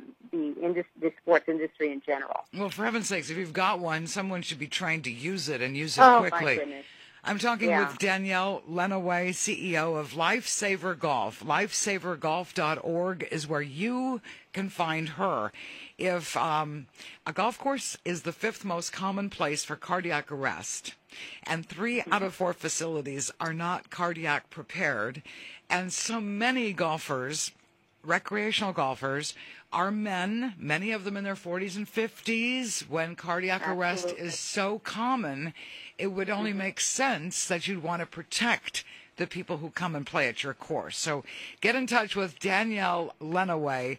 sports industry in general. Well, for heaven's sakes, if you've got one, someone should be trained to use it and use it quickly. My goodness. I'm talking with Danielle Lenaway, CEO of Lifesaver Golf. Lifesavergolf.org is where you can find her. If a golf course is the 5th most common place for cardiac arrest, and 3 out of 4 facilities are not cardiac prepared, and so many golfers, recreational golfers, are men, many of them in their 40s and 50s, when cardiac arrest is so common, it would only make sense that you'd want to protect the people who come and play at your course. So get in touch with Danielle Lenaway,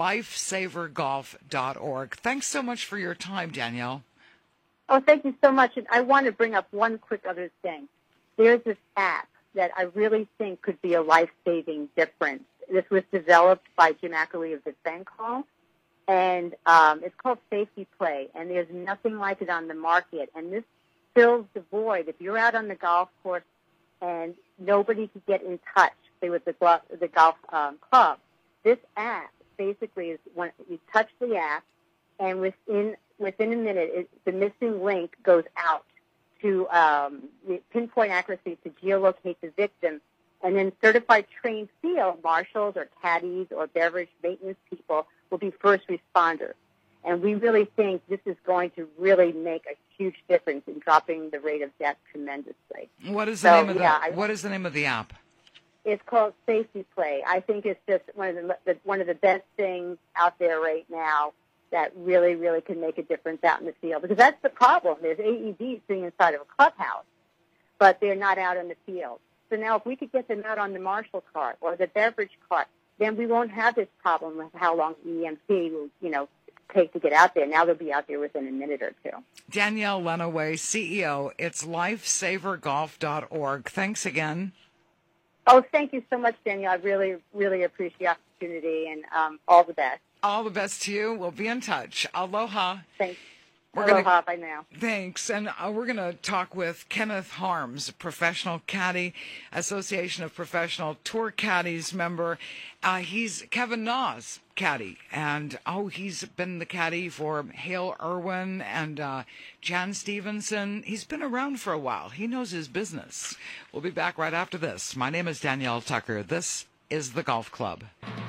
lifesavergolf.org. Thanks so much for your time, Danielle. Oh, thank you so much. And I want to bring up one quick other thing. There's this app that I really think could be a life-saving difference. This was developed by Jim Ackerley of the Bank Hall, and it's called Safety Play, and there's nothing like it on the market. And this fills the void. If you're out on the golf course and nobody could get in touch, say with the golf club, this app basically is when you touch the app, and within a minute, the missing link goes out to pinpoint accuracy to geolocate the victim, and then certified trained field marshals or caddies or beverage maintenance people will be first responders. And we really think this is going to really make a huge difference in dropping the rate of death tremendously. What is the name of the app? It's called Safety Play. I think it's just one of the best things out there right now that really, really can make a difference out in the field. Because that's the problem. There's AEDs sitting inside of a clubhouse, but they're not out in the field. So now if we could get them out on the Marshall cart or the beverage cart, then we won't have this problem with how long EMT will, take to get out there. Now they'll be out there within a minute or two. Danielle Lenaway, CEO, it's lifesavergolf.org. Thanks again. Oh, thank you so much, Danielle. I really, really appreciate the opportunity, and all the best. All the best to you. We'll be in touch. Aloha. Thanks. Aloha, bye now. Thanks. And we're going to talk with Kenneth Harms, professional caddy, Association of Professional Tour Caddies member. He's Kevin Na's caddy. And, he's been the caddy for Hale Irwin and Jan Stevenson. He's been around for a while. He knows his business. We'll be back right after this. My name is Danielle Tucker. This is The Golf Club.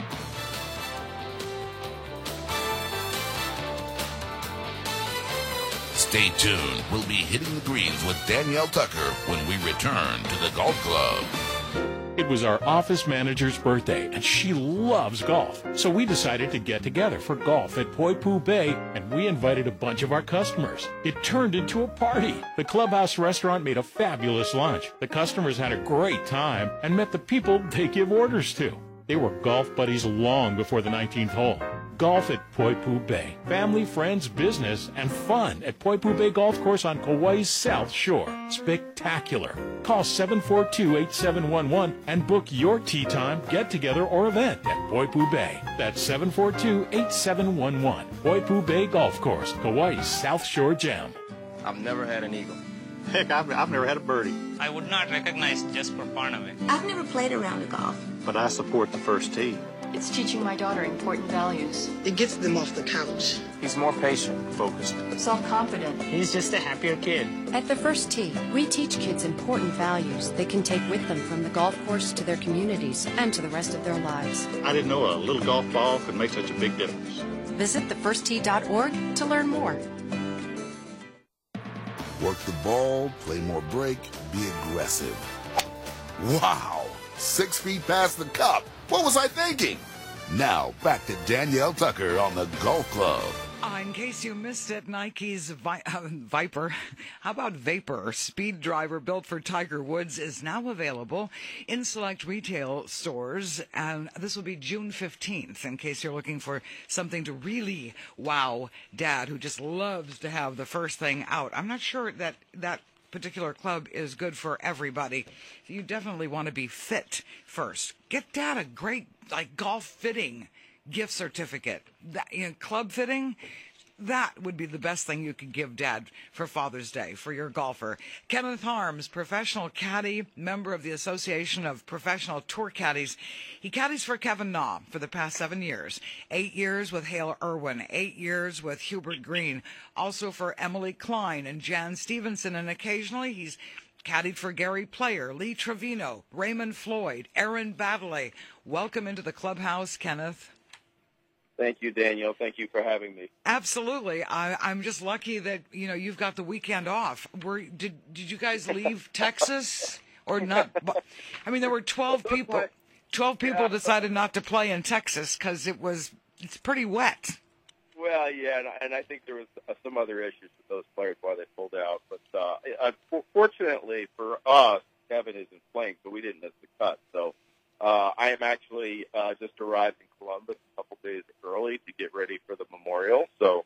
Stay tuned. We'll be hitting the greens with Danielle Tucker when we return to the Golf Club. It was our office manager's birthday, and she loves golf. So we decided to get together for golf at Poipu Bay, and we invited a bunch of our customers. It turned into a party. The Clubhouse restaurant made a fabulous lunch. The customers had a great time and met the people they give orders to. They were golf buddies long before the 19th hole. Golf at Poipu Bay. Family, friends, business, and fun at Poipu Bay Golf Course on Kauai's South Shore. Spectacular. Call 742-8711 and book your tee time, get-together, or event at Poipu Bay. That's 742-8711. Poipu Bay Golf Course, Kauai's South Shore Gem. I've never had an eagle. Heck, I've never had a birdie. I would not recognize just for fun of it. I've never played a round of golf. But I support the first tee. It's teaching my daughter important values. It gets them off the couch. He's more patient, focused. Self-confident. He's just a happier kid. At the First Tee, we teach kids important values they can take with them from the golf course to their communities and to the rest of their lives. I didn't know a little golf ball could make such a big difference. Visit thefirsttee.org to learn more. Work the ball, play more break, be aggressive. Wow! 6 feet past the cup. What was I thinking? Now, back to Danielle Tucker on the Golf Club. In case you missed it, Nike's Viper, how about Vapor, speed driver built for Tiger Woods, is now available in select retail stores, and this will be June 15th, in case you're looking for something to really wow Dad, who just loves to have the first thing out. I'm not sure that particular club is good for everybody. You definitely want to be fit first. Get Dad a great golf fitting gift certificate. Club fitting, that would be the best thing you could give Dad for Father's Day for your golfer. Kenneth Harms, professional caddy, member of the Association of Professional Tour Caddies. He caddies for Kevin Na for the past 7 years. 8 years with Hale Irwin, 8 years with Hubert Green, also for Emily Klein and Jan Stevenson, and occasionally he's caddied for Gary Player, Lee Trevino, Raymond Floyd, Aaron Baddeley. Welcome into the clubhouse, Kenneth. Thank you, Danielle. Thank you for having me. Absolutely. I'm just lucky that, you've got the weekend off. Did you guys leave Texas or not? I mean, there were 12 people. 12 people decided not to play in Texas because it's pretty wet. Well, yeah, and I think there was some other issues with those players why they pulled out. But fortunately for us, Kevin isn't playing, so we didn't miss the cut. So I am actually just arrived in Columbus a couple days early to get ready for the Memorial. So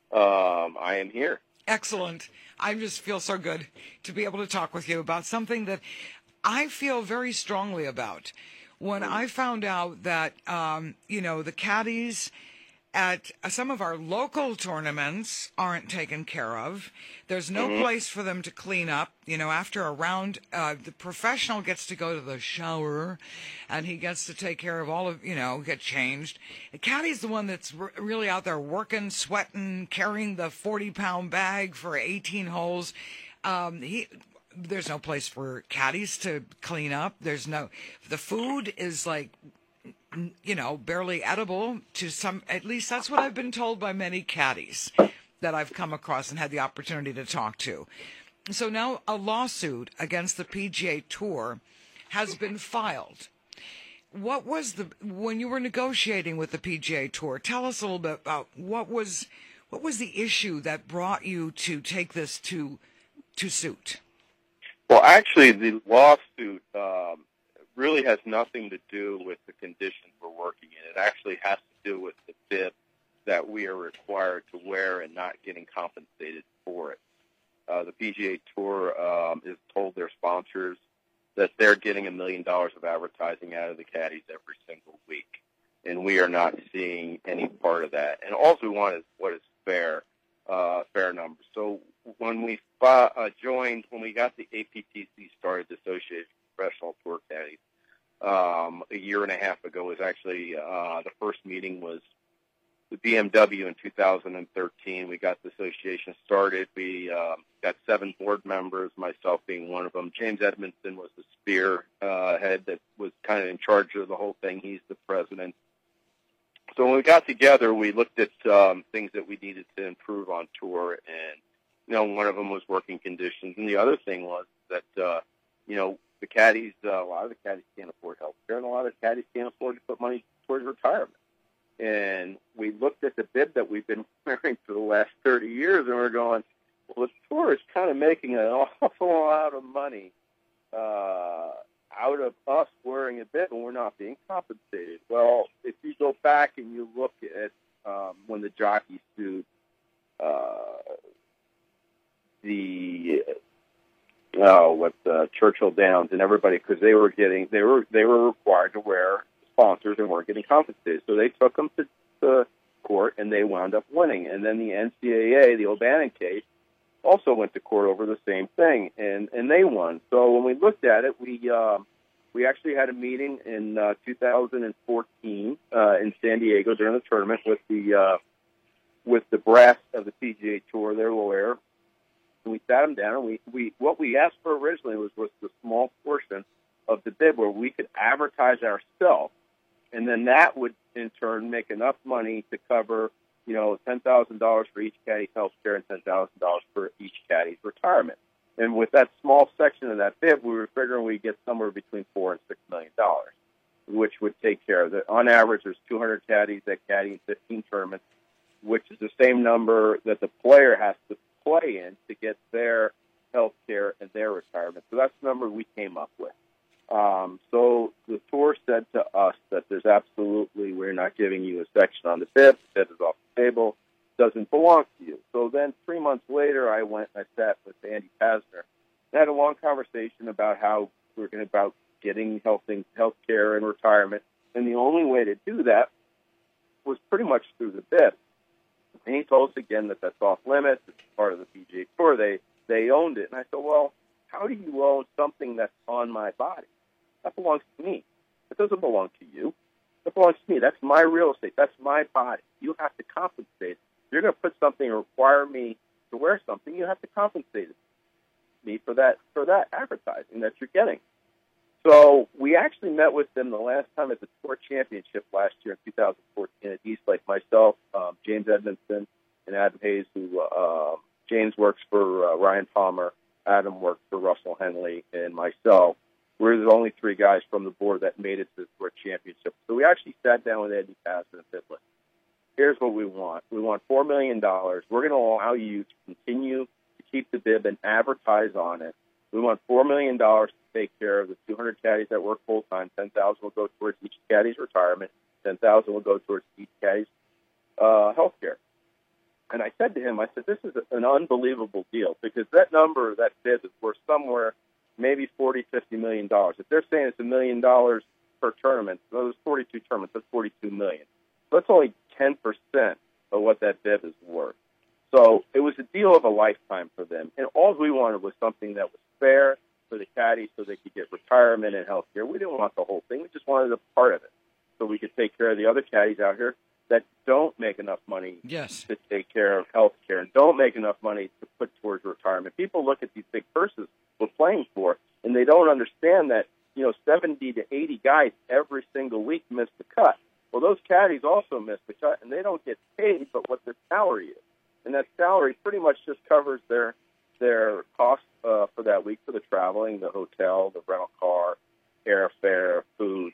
I am here. Excellent. I just feel so good to be able to talk with you about something that I feel very strongly about. When I found out that, the caddies at some of our local tournaments aren't taken care of. There's no place for them to clean up. After a round, the professional gets to go to the shower, and he gets to take care of all of, get changed. The caddy's the one that's really out there working, sweating, carrying the 40-pound bag for 18 holes. There's no place for caddies to clean up. The food is barely edible to some, at least that's what I've been told by many caddies that I've come across and had the opportunity to talk to. So now a lawsuit against the PGA Tour has been filed. What was when you were negotiating with the PGA Tour, tell us a little bit about what was the issue that brought you to take this to suit? Well, actually, the lawsuit really has nothing to do with the conditions we're working in. It actually has to do with the bib that we are required to wear and not getting compensated for it. The PGA Tour has told their sponsors that they're getting $1 million of advertising out of the caddies every single week, and we are not seeing any part of that. And all we want is what is fair numbers. So when we joined, when we got the APTC started, the Association of Professional Tour Caddies, a year and a half ago, was actually the first meeting was the BMW in 2013. We got the association started. We got 7 board members, myself being one of them. James Edmondson was the spearhead that was kind of in charge of the whole thing. He's the president. So when we got together, we looked at things that we needed to improve on tour, and one of them was working conditions, and the other thing was that the caddies, a lot of the caddies can't afford health care, and a lot of the caddies can't afford to put money towards retirement. And we looked at the bib that we've been wearing for the last 30 years, and we're going, well, the tour is kind of making an awful lot of money out of us wearing a bib, and we're not being compensated. Well, if you go back and you look at when the jockeys sued Churchill Downs and everybody, because they were required to wear sponsors and weren't getting compensated. So they took them to court, and they wound up winning. And then the NCAA, the O'Bannon case, also went to court over the same thing, and they won. So when we looked at it, we actually had a meeting in 2014 in San Diego during the tournament with the brass of the PGA Tour, their lawyer. And we sat them down, and we what we asked for originally was the small portion of the bid where we could advertise ourselves, and then that would in turn make enough money to cover, $10,000 for each caddy's health care and $10,000 for each caddy's retirement. And with that small section of that bid, we were figuring we'd get somewhere between $4 and $6 million, which would take care of it. On average, there's 200 caddies that caddy in 15 tournaments, which is the same number that the player has to play in to get their health care and their retirement. So that's the number we came up with. So the tour said to us that there's absolutely, we're not giving you a section on the bib. The bib is off the table. Doesn't belong to you. So then 3 months later, I went and I sat with Andy Pasner and had a long conversation about how we're going about getting health care and retirement. And the only way to do that was pretty much through the bib. And he told us again that that's off limits. It's part of the PGA Tour. They owned it. And I said, well, how do you own something that's on my body? That belongs to me. It doesn't belong to you. It belongs to me. That's my real estate. That's my body. You have to compensate. If you're going to put something and require me to wear something, you have to compensate me for that advertising that you're getting. So we actually met with them the last time at the Tour Championship last year in 2014 at East Lake. Myself, James Edmondson, and Adam Hayes, who James works for Ryan Palmer, Adam works for Russell Henley, and myself. We're the only 3 guys from the board that made it to the Tour Championship. So we actually sat down with Eddie Pasner and said, look, here's what we want. We want $4 million. We're going to allow you to continue to keep the bib and advertise on it. We want $4 million to take care of the 200 caddies that work full-time. $10,000 will go towards each caddy's retirement. $10,000 will go towards each caddy's health care. And I said to him, this is an unbelievable deal, because that number, that bid, is worth somewhere maybe $40, $50 million. If they're saying it's $1 million per tournament, so those 42 tournaments, that's $42 million. So that's only 10% of what that bib is worth. So it was a deal of a lifetime for them. And all we wanted was something that was fair for the caddies so they could get retirement and health care. We didn't want the whole thing. We just wanted a part of it so we could take care of the other caddies out here that don't make enough money to take care of health care and don't make enough money to put towards retirement. People look at these big purses we're playing for, and they don't understand that, 70 to 80 guys every single week miss the cut. Well, those caddies also miss the cut, and they don't get paid but what their salary is. And that salary pretty much just covers their costs for that week, for the traveling, the hotel, the rental car, airfare, food.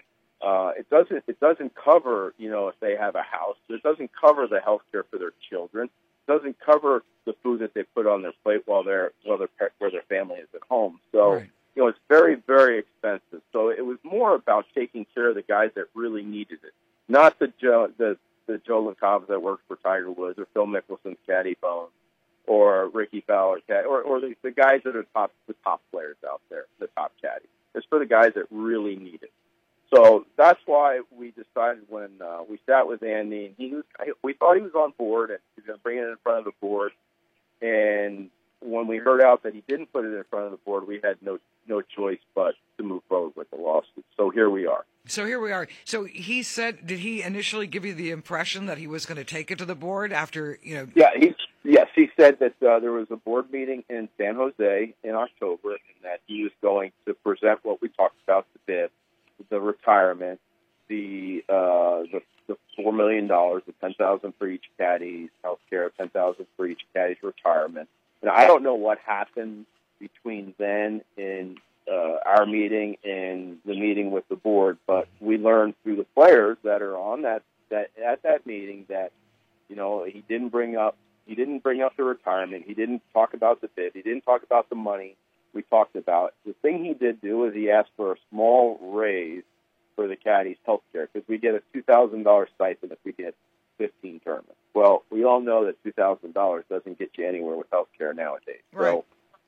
It doesn't cover, if they have a house. It doesn't cover the health care for their children. It doesn't cover the food that they put on their plate while their family is at home. So it's very, very expensive. So it was more about taking care of the guys that really needed it, not the Joe LaCava that works for Tiger Woods or Phil Mickelson's caddy Bones or Ricky Fowler's caddy or the guys that are the top players out there, the top caddies. It's for the guys that really need it. So that's why we decided when we sat with Andy, and we thought he was on board and he was going to bring it in front of the board. And when we heard out that he didn't put it in front of the board, we had no choice but to move forward with the lawsuit. So here we are. So he said, did he initially give you the impression that he was going to take it to the board after, Yeah, he said that there was a board meeting in San Jose in October and that he was going to present what we talked about, the bid, the retirement, the $4 million, the $10,000 for each caddy's health care, $10,000 for each caddy's retirement. And I don't know what happened between then and our meeting and the meeting with the board, but we learned through the players that are on that at that meeting that he didn't bring up the retirement, he didn't talk about the bid, he didn't talk about the money we talked about. The thing he did do is he asked for a small raise for the caddies' health care because we get a $2,000 stipend if we get 15 tournaments. Well, we all know that $2,000 doesn't get you anywhere with health care nowadays. Right.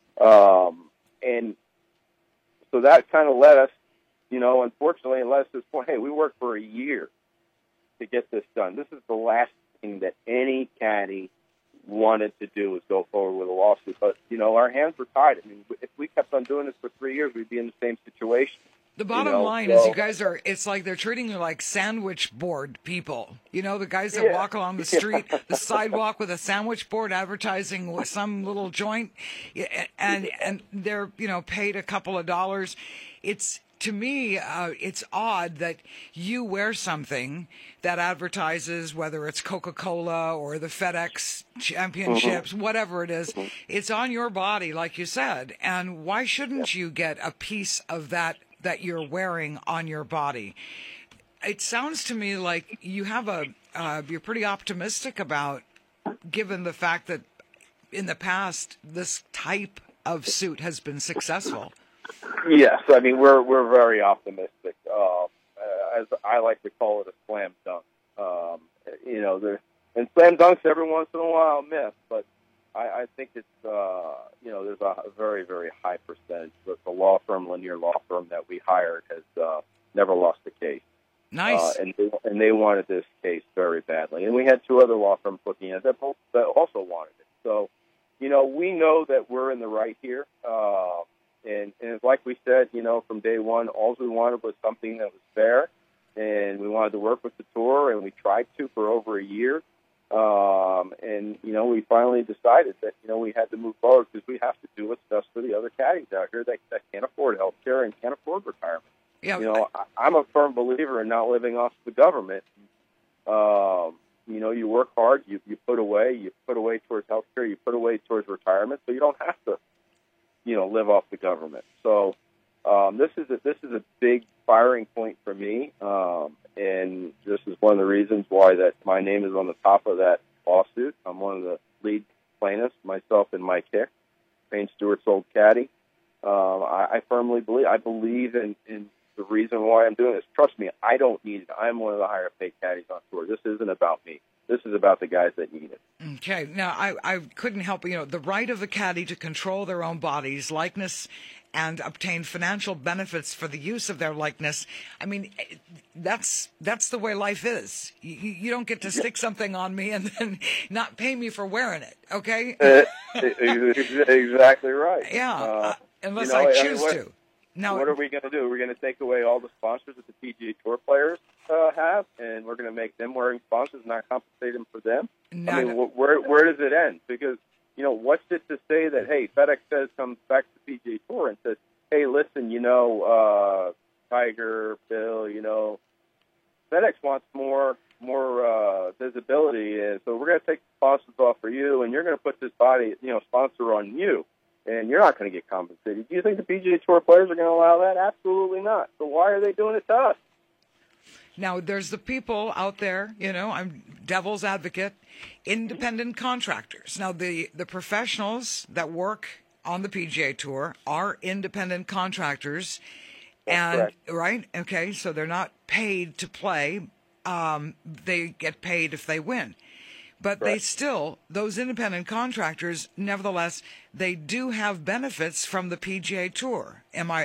So that kind of led us, unfortunately, it led us to this point, hey, we worked for a year to get this done. This is the last thing that any caddy wanted to do was go forward with a lawsuit. But, our hands were tied. I mean, if we kept on doing this for 3 years, we'd be in the same situation. The bottom line is you guys it's like they're treating you like sandwich board people. The guys that walk along the street, the sidewalk with a sandwich board advertising with some little joint, and they're, paid a couple of dollars. To me, it's odd that you wear something that advertises, whether it's Coca-Cola or the FedEx Championships, whatever it is, it's on your body, like you said. And why shouldn't you get a piece of that you're wearing on your body? It sounds to me like you have you're pretty optimistic about, given the fact that in the past this type of suit has been successful. Yes, I mean we're very optimistic. As I like to call it, a slam dunk. And slam dunks every once in a while miss, but I think it's there's a very, very high percentage. The law firm, Lanier Law Firm, that we hired has never lost a case. Nice. And they wanted this case very badly. And we had two other law firms looking at it that also wanted it. So, we know that we're in the right here. And like we said, from day one, all we wanted was something that was fair. And we wanted to work with the tour, and we tried to for over a year. We finally decided that, we had to move forward because we have to do what's best for the other caddies out here that can't afford health care and can't afford retirement. Yeah. I'm a firm believer in not living off the government. You work hard, you put away towards health care, you put away towards retirement, so you don't have to, live off the government. So this is a big firing point for me, and this is one of the reasons why that my name is on the top of that lawsuit. I'm one of the lead plaintiffs, myself and Mike Hick, Payne Stewart's old caddy. I firmly believe in the reason why I'm doing this. Trust me, I don't need it. I'm one of the higher paid caddies on tour. This isn't about me. This is about the guys that need it. Okay. Now, I couldn't help the right of the caddy to control their own bodies, likeness, and obtain financial benefits for the use of their likeness. I mean, that's the way life is. You don't get to stick something on me and then not pay me for wearing it, okay? Exactly right. Yeah, unless I choose to. Now, what are we going to do? We're going to take away all the sponsors that the PGA Tour players have, and we're going to make them wearing sponsors and not compensate them for them? Where does it end? Because, what's it to say that, hey, FedEx comes back to the PGA Tour and says, hey, listen, Tiger, Bill, FedEx wants more visibility, and so we're going to take the sponsors off for you, and you're going to put this body, sponsor on you, and you're not going to get compensated. Do you think the PGA Tour players are going to allow that? Absolutely not. So why are they doing it to us? Now, there's the people out there, I'm devil's advocate, independent contractors. Now, the professionals that work on the PGA Tour are independent contractors. That's and correct. Right? Okay, so they're not paid to play. They get paid if they win. But they still, those independent contractors, nevertheless, they do have benefits from the PGA Tour.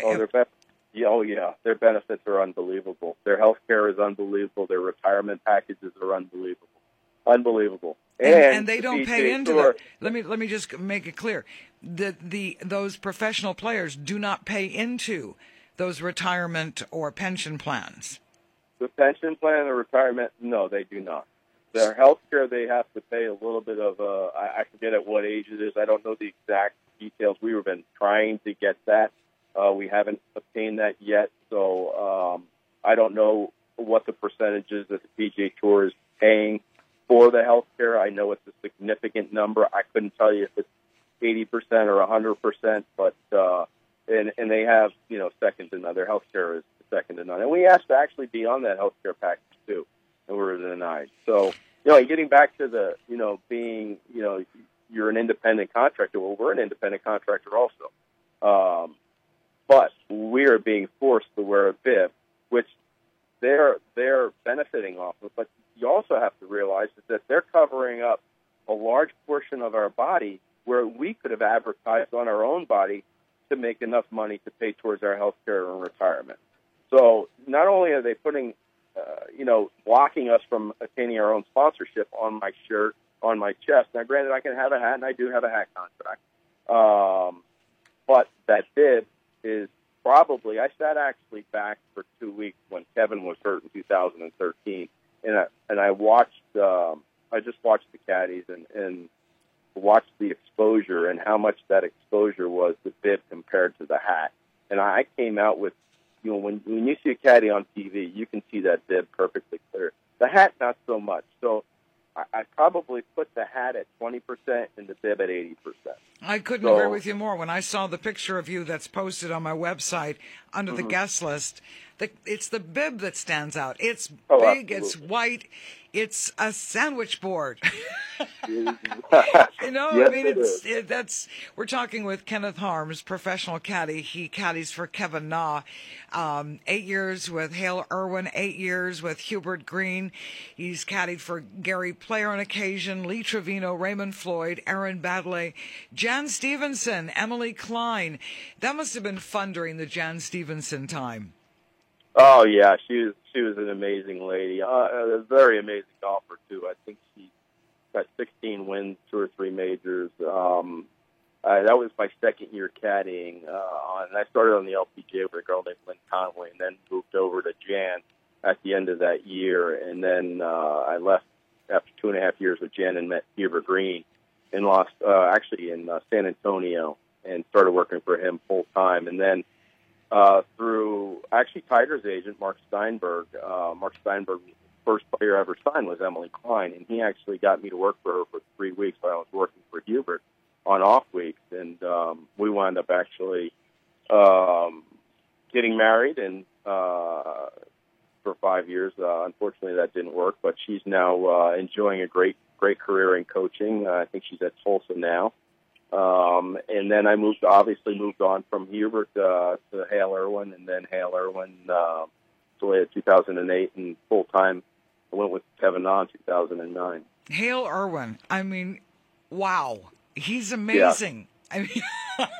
Yeah, their benefits are unbelievable. Their health care is unbelievable. Their retirement packages are unbelievable. Unbelievable. And they don't the pay PGA into Tour, that. Let me just make it clear. Those professional players do not pay into those retirement or pension plans. The pension plan or retirement, no, they do not. Their health care, they have to pay a little bit of, I forget at what age it is. I don't know the exact details. We've been trying to get that. We haven't obtained that yet. So I don't know what the percentage is that the PGA Tour is paying for the health care. I know it's a significant number. I couldn't tell you if it's 80% or 100%, but and they have, second to none. Their health care is second to none. And we asked to actually be on that health care package too, and we were denied. So, getting back to the, being, you're an independent contractor. Well, we're an independent contractor also. But we are being forced to wear a bib, which they're benefiting off of. But you also have to realize that they're covering up a large portion of our body where we could have advertised on our own body to make enough money to pay towards our health care and retirement. So not only are they putting, blocking us from attaining our own sponsorship on my shirt, on my chest. Now, granted, I can have a hat, and I do have a hat contract. But that bib is probably, I sat actually back for 2 weeks when Kevin was hurt in 2013, and I watched, I just watched the caddies and watched the exposure and how much that exposure was, the bib compared to the hat. And I came out with, when you see a caddy on TV, you can see that bib perfectly clear. The hat, not so much. So I probably put the hat at 20% and the bib at 80%. I couldn't agree with you more. When I saw the picture of you that's posted on my website under the guest list, it's the bib that stands out. It's big, absolutely. It's white, it's a sandwich board. Yes, we're talking with Kenneth Harms, professional caddy. He caddies for Kevin Na. 8 years with Hale Irwin, 8 years with Hubert Green. He's caddied for Gary Player on occasion, Lee Trevino, Raymond Floyd, Aaron Baddeley, Jan Stevenson, Emily Klein. That must have been fun during the Jan Stevenson time. Oh yeah, she was an amazing lady, a very amazing golfer too. I think she got 16 wins, 2 or 3 majors. That was my second year caddying, and I started on the LPGA with a girl named Lynn Conway, and then moved over to Jan at the end of that year, and then I left after 2.5 years with Jan and met Hubert Green and lost in San Antonio, and started working for him full time, and then. Through actually Tiger's agent, Mark Steinberg. Mark Steinberg's first player I ever signed was Emily Klein, and he actually got me to work for her for 3 weeks while I was working for Hubert on off weeks, and we wound up actually getting married and for 5 years. Unfortunately, that didn't work, but she's now enjoying a great career in coaching. I think she's at Tulsa now. And then I moved on from Hubert to Hale Irwin, and then Hale Irwin till 2008, and full time I went with Kevin Na in 2009. Hale Irwin, I mean, wow, he's amazing. Yeah. I mean,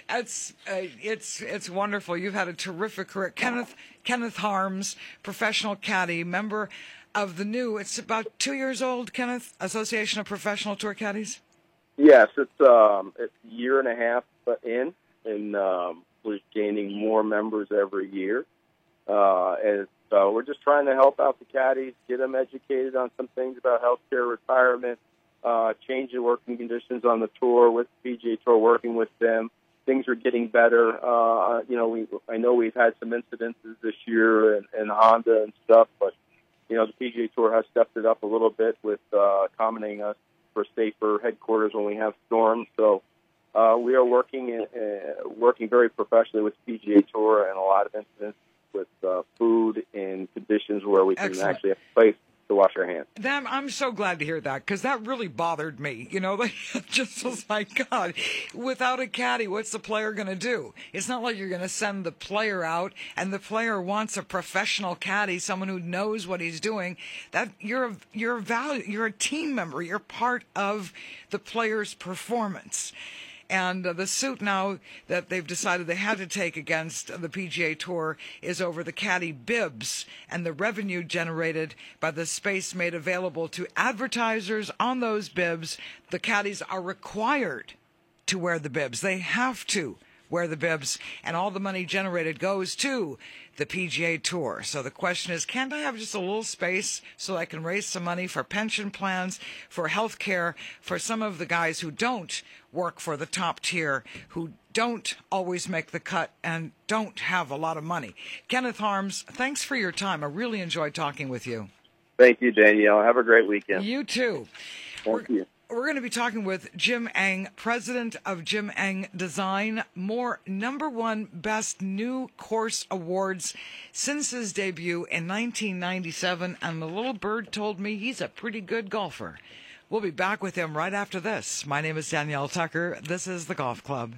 it's wonderful. You've had a terrific career, Kenneth Harms, professional caddy, member of the new. It's about 2 years old, Kenneth, Association of Professional Tour Caddies. Yes, it's a year and a half in, and we're gaining more members every year. And so we're just trying to help out the caddies, get them educated on some things about healthcare, retirement, change the working conditions on the tour with the PGA Tour, working with them. Things are getting better. I know we've had some incidences this year in Honda and stuff, but the PGA Tour has stepped it up a little bit with accommodating us for safer headquarters when we have storms. So we are working very professionally with the PGA Tour, and a lot of incidents with food and conditions where we can actually have to to wash our hands. I'm so glad to hear that, because that really bothered me. You know, just was like, God, without a caddy, what's the player going to do? It's not like you're going to send the player out, and the player wants a professional caddy, someone who knows what he's doing. That you're a team member. You're part of the player's performance. And the suit now that they've decided they had to take against the PGA Tour is over the caddy bibs and the revenue generated by the space made available to advertisers on those bibs. The caddies are required to wear the bibs. They have to wear the bibs, and all the money generated goes to the PGA Tour. So the question is, can't I have just a little space so I can raise some money for pension plans, for health care, for some of the guys who don't work for the top tier, who don't always make the cut and don't have a lot of money? Kenneth Harms, thanks for your time. I really enjoyed talking with you. Thank you, Danielle. Have a great weekend. You too. Thank you. We're going to be talking with Jim Eng, president of Jim Eng Design. More #1 Best New Course awards since his debut in 1997. And the little bird told me he's a pretty good golfer. We'll be back with him right after this. My name is Danielle Tucker. This is The Golf Club.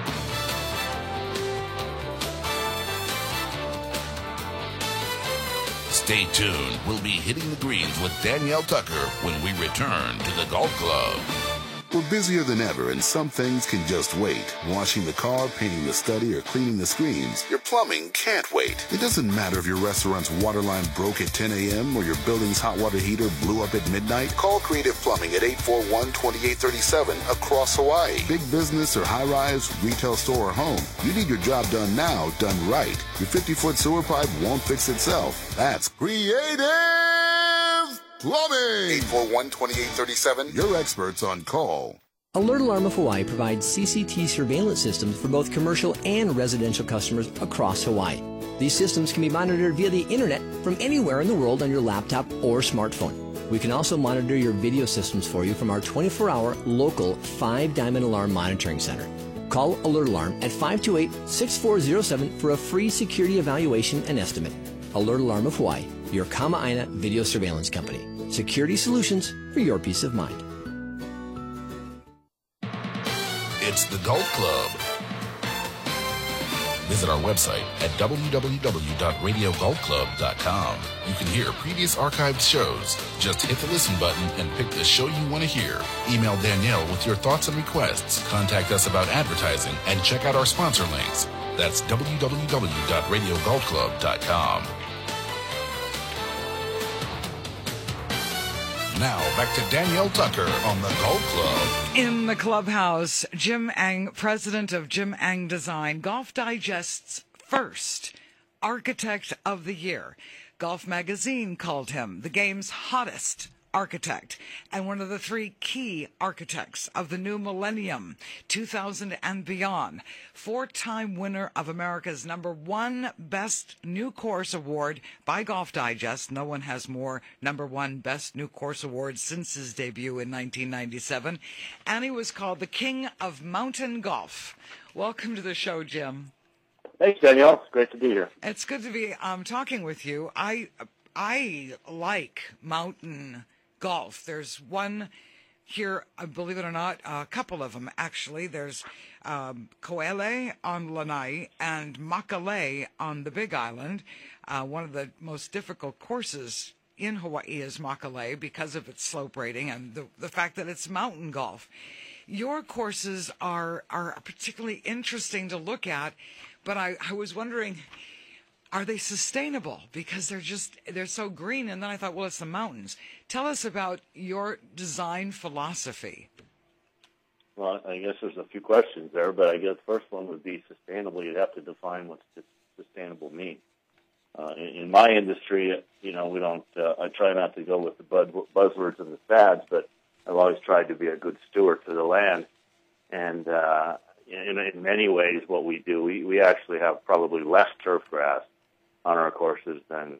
Stay tuned. We'll be hitting the greens with Danielle Tucker when we return to the Golf Club. We're busier than ever, and some things can just wait. Washing the car, painting the study, or cleaning the screens. Your plumbing can't wait. It doesn't matter if your restaurant's water line broke at 10 a.m. or your building's hot water heater blew up at midnight. Call Creative Plumbing at 841-2837 across Hawaii. Big business or high-rise, retail store or home. You need your job done now, done right. Your 50-foot sewer pipe won't fix itself. That's Creative Plumbing. 841-2837. Your experts on call. Alert Alarm of Hawaii provides CCT surveillance systems for both commercial and residential customers across Hawaii. These systems can be monitored via the internet from anywhere in the world on your laptop or smartphone. We can also monitor your video systems for you from our 24-hour local 5-diamond alarm monitoring center. Call Alert Alarm at 528-6407 for a free security evaluation and estimate. Alert Alarm of Hawaii, your Kama'aina video surveillance company. Security solutions for your peace of mind. It's the Golf Club. Visit our website at www.radiogolfclub.com. You can hear previous archived shows. Just hit the listen button and pick the show you want to hear. Email Danielle with your thoughts and requests. Contact us about advertising and check out our sponsor links. That's www.radiogolfclub.com. Now, back to Danielle Tucker on the Golf Club. In the clubhouse, Jim Eng, president of Jim Eng Design, Golf Digest's first Architect of the Year. Golf Magazine called him the game's hottest architect and one of the 3 key architects of the new millennium, 2000 and beyond. 4-time winner of America's #1 Best New Course Award by Golf Digest. No one has more #1 Best New Course awards since his debut in 1997. And he was called the King of Mountain Golf. Welcome to the show, Jim. Thanks, Danielle. It's great to be here. It's good to be talking with you. I like mountain golf. There's one here, believe it or not, a couple of them actually. There's Ko'ele on Lanai and Makale on the Big Island. One of the most difficult courses in Hawaii is Makale because of its slope rating and the fact that it's mountain golf. Your courses are particularly interesting to look at, but I was wondering, are they sustainable? Because they're so green. And then I thought, well, it's the mountains. Tell us about your design philosophy. Well, I guess there's a few questions there, but I guess the first one would be sustainable. You'd have to define what sustainable means. In my industry, we don't, I try not to go with the buzzwords and the fads, but I've always tried to be a good steward to the land. And in many ways, what we do, we actually have probably less turf grass on our courses than,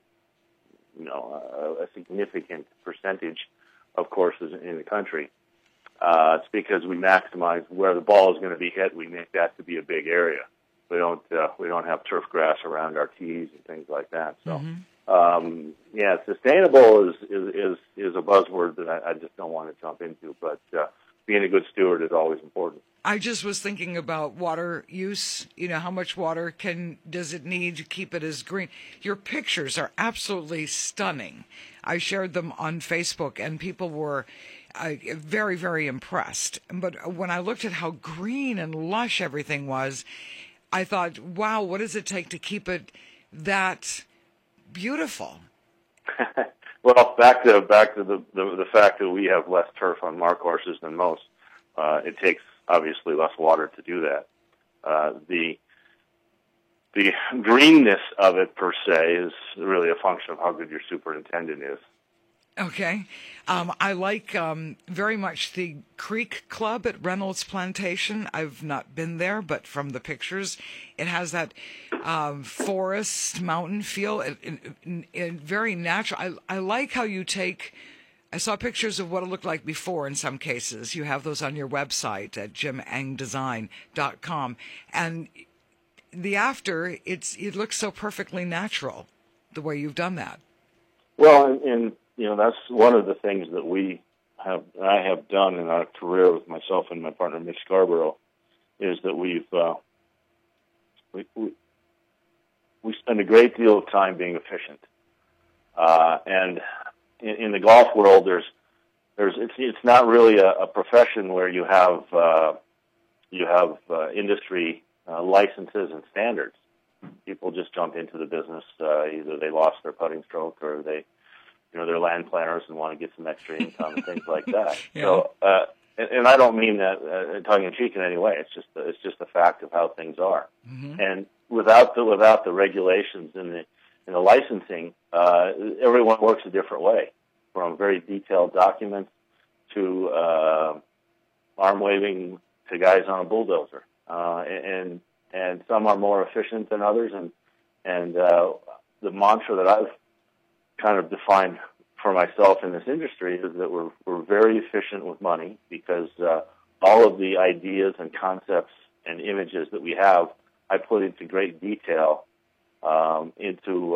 a significant percentage of courses in the country. It's because we maximize where the ball is going to be hit. We make that to be a big area. We don't have turf grass around our tees and things like that. So, yeah, sustainable is a buzzword that I just don't want to jump into. But being a good steward is always important. I just was thinking about water use. You know, how much water does it need to keep it as green? Your pictures are absolutely stunning. I shared them on Facebook, and people were very, very impressed. But when I looked at how green and lush everything was, I thought, wow, what does it take to keep it that beautiful? Well, back to the fact that we have less turf on our courses than most. It takes obviously less water to do that. The greenness of it per se is really a function of how good your superintendent is. Okay. I like very much the Creek Club at Reynolds Plantation. I've not been there, but from the pictures, it has that forest mountain feel. It very natural. I like how you take... I saw pictures of what it looked like before in some cases. You have those on your website at jimengdesign.com. And the after, it looks so perfectly natural, the way you've done that. Well, and you know, that's one of the things that I have done in our career with myself and my partner Mitch Scarborough, is that we spend a great deal of time being efficient, and in the golf world, it's not really a profession where you have industry licenses and standards. People just jump into the business. Either they lost their putting stroke, or they're land planners and want to get some extra income and things like that. Yeah. So, and I don't mean that tongue in cheek in any way. It's just a fact of how things are. Mm-hmm. And without the regulations and the licensing, everyone works a different way, from very detailed documents to arm waving to guys on a bulldozer, and some are more efficient than others. And the mantra that I've kind of defined for myself in this industry is that we're very efficient with money, because all of the ideas and concepts and images that we have, I put into great detail into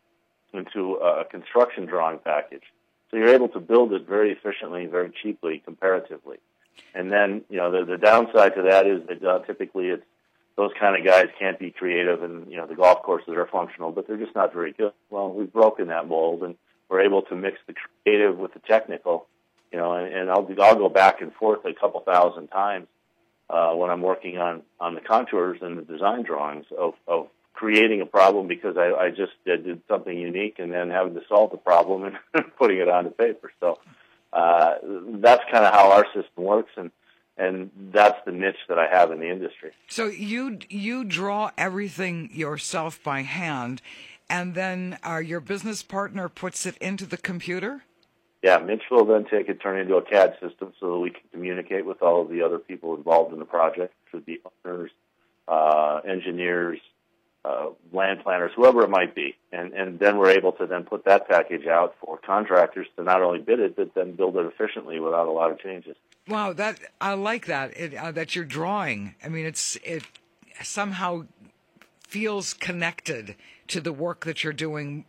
a construction drawing package. So you're able to build it very efficiently, very cheaply, comparatively. And then, you know, the downside to that is that typically those kind of guys can't be creative, and, you know, the golf courses are functional, but they're just not very good. Well, we've broken that mold, and we're able to mix the creative with the technical, you know, and I'll go back and forth a couple thousand times when I'm working on the contours and the design drawings of creating a problem, because I just did something unique, and then having to solve the problem and putting it onto paper. So that's kind of how our system works, and that's the niche that I have in the industry. So you draw everything yourself by hand, and then your business partner puts it into the computer? Yeah, Mitch will then take it, turn it into a CAD system so that we can communicate with all of the other people involved in the project, which would be owners, engineers, land planners, whoever it might be. And then we're able to then put that package out for contractors to not only bid it, but then build it efficiently without a lot of changes. Wow, I like that, that you're drawing. I mean, it somehow feels connected to the work that you're doing.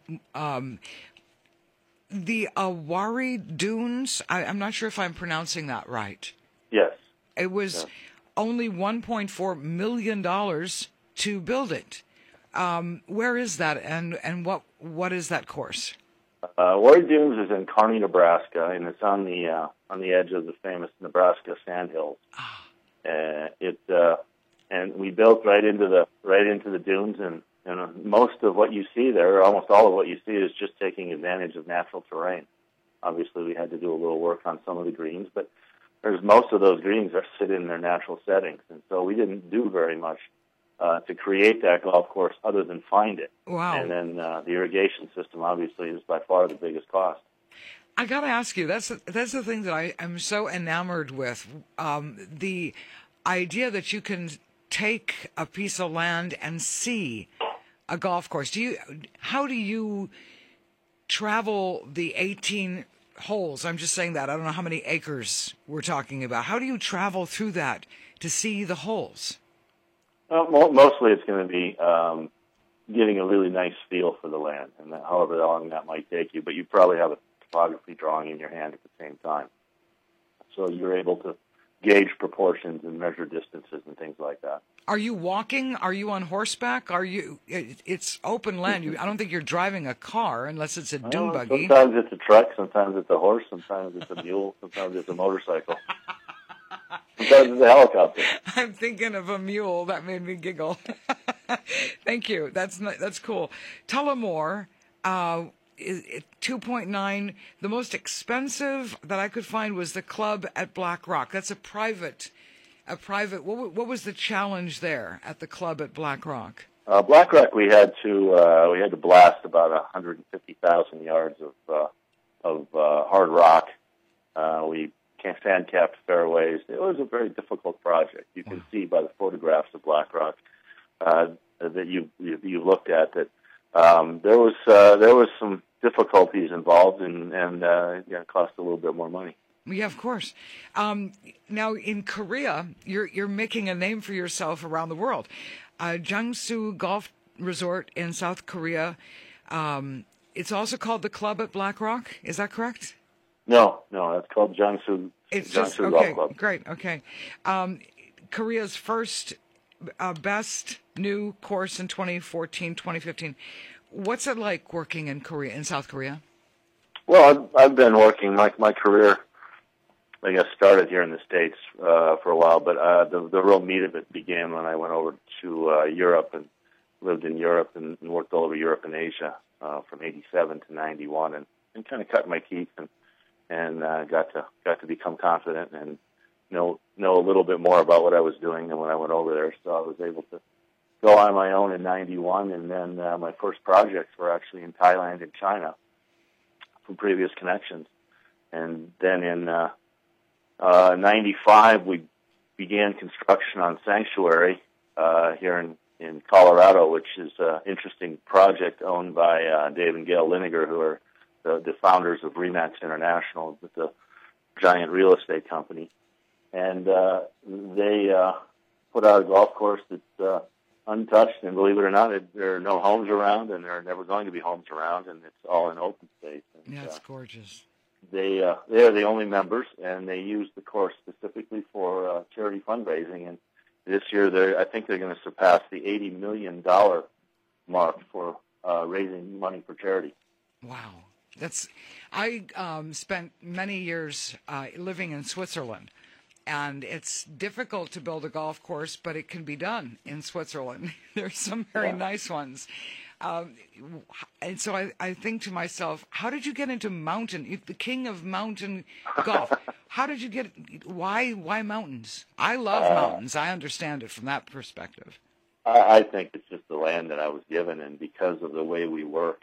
The Awari Dunes, I'm not sure if I'm pronouncing that right. Yes. It was only $1.4 million to build it. Where is that, and what is that course? Awari Dunes is in Kearney, Nebraska, and it's on the edge of the famous Nebraska Sandhills. And we built right into the dunes, and most of what you see there, almost all of what you see, is just taking advantage of natural terrain. Obviously, we had to do a little work on some of the greens, but most of those greens sit in their natural settings, and so we didn't do very much to create that golf course other than find it. Wow. And then the irrigation system, obviously, is by far the biggest cost. I got to ask you, that's the thing that I am so enamored with, the idea that you can take a piece of land and see a golf course. How do you travel the 18 holes? I'm just saying that. I don't know how many acres we're talking about. How do you travel through that to see the holes? Mostly it's going to be getting a really nice feel for the land, and however long that might take you. But you probably have a topography drawing in your hand at the same time. So you're able to gauge proportions and measure distances and things like that. Are you walking? Are you on horseback? It's open land. I don't think you're driving a car unless it's a dune buggy. Sometimes it's a truck, sometimes it's a horse, sometimes it's a mule, sometimes it's a motorcycle. Sometimes it's a helicopter. I'm thinking of a mule. That made me giggle. Thank you. That's cool. Tullamore, 2.9. The most expensive that I could find was the club at Black Rock. That's a private. What was the challenge there at the club at Black Rock? Black Rock, we had to blast about 150,000 yards of hard rock. We sand-capped fairways. It was a very difficult project. You can see by the photographs of Black Rock that you looked at that there was some difficulties involved, and it cost a little bit more money. Yeah, of course. Now in Korea, you're making a name for yourself around the world. Jangsu Golf Resort in South Korea. It's also called the Club at Black Rock. Is that correct? No, that's called Jangsu. It's Jangsu just okay. Golf Club. Great. Okay. Korea's first best new course in 2014, 2015. What's it like working in South Korea? Well, I've been working my career. I guess started here in the States for a while, but the real meat of it began when I went over to Europe and lived in Europe and worked all over Europe and Asia from '87 to '91, and kind of cut my teeth and got to become confident and know a little bit more about what I was doing than when I went over there. So I was able to go on my own in '91, and then my first projects were actually in Thailand and China from previous connections, and then in '95, we began construction on Sanctuary here in Colorado, which is an interesting project owned by Dave and Gail Liniger, who are the founders of Remax International, the giant real estate company. And they put out a golf course that's untouched, and believe it or not, there are no homes around, and there are never going to be homes around, and it's all in open space. And, yeah, it's gorgeous. They are the only members, and they use the course specifically for charity fundraising. And this year, I think they're going to surpass the $80 million mark for raising money for charity. Wow, I spent many years living in Switzerland, and it's difficult to build a golf course, but it can be done in Switzerland. There's some very nice ones. And so I think to myself, how did you get into the king of mountain golf? How did you why mountains? I love mountains. I understand it from that perspective. I think it's just the land that I was given, and because of the way we work,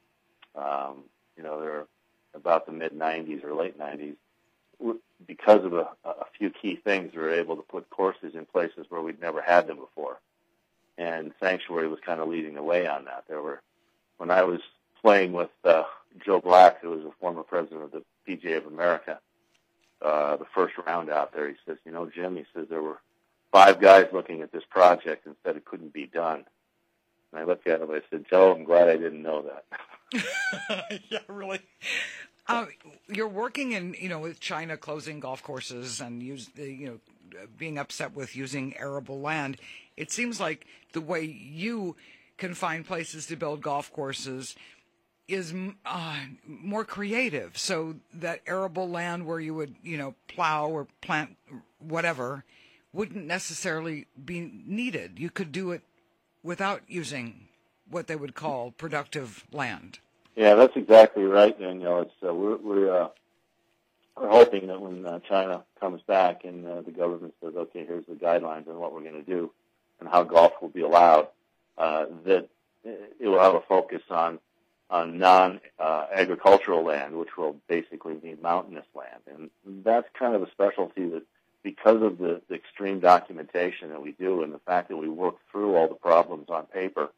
they're about the mid-'90s or late '90s, because of a few key things, we were able to put courses in places where we'd never had them before. And Sanctuary was kind of leading the way on that. When I was playing with Joe Black, who was a former president of the PGA of America, the first round out there, he says, Jim, he says, there were 5 guys looking at this project and said it couldn't be done. And I looked at him and I said, Joe, I'm glad I didn't know that. Yeah, really. You're working with China closing golf courses and being upset with using arable land. It seems like the way you can find places to build golf courses is more creative. So that arable land where you would, plow or plant whatever wouldn't necessarily be needed. You could do it without using what they would call productive land. Yeah, that's exactly right, Danielle. It's we're hoping that when China comes back and the government says, okay, here's the guidelines on what we're going to do and how golf will be allowed, that it will have a focus on non-agricultural land, which will basically be mountainous land. And that's kind of a specialty that, because of the extreme documentation that we do and the fact that we work through all the problems on paper,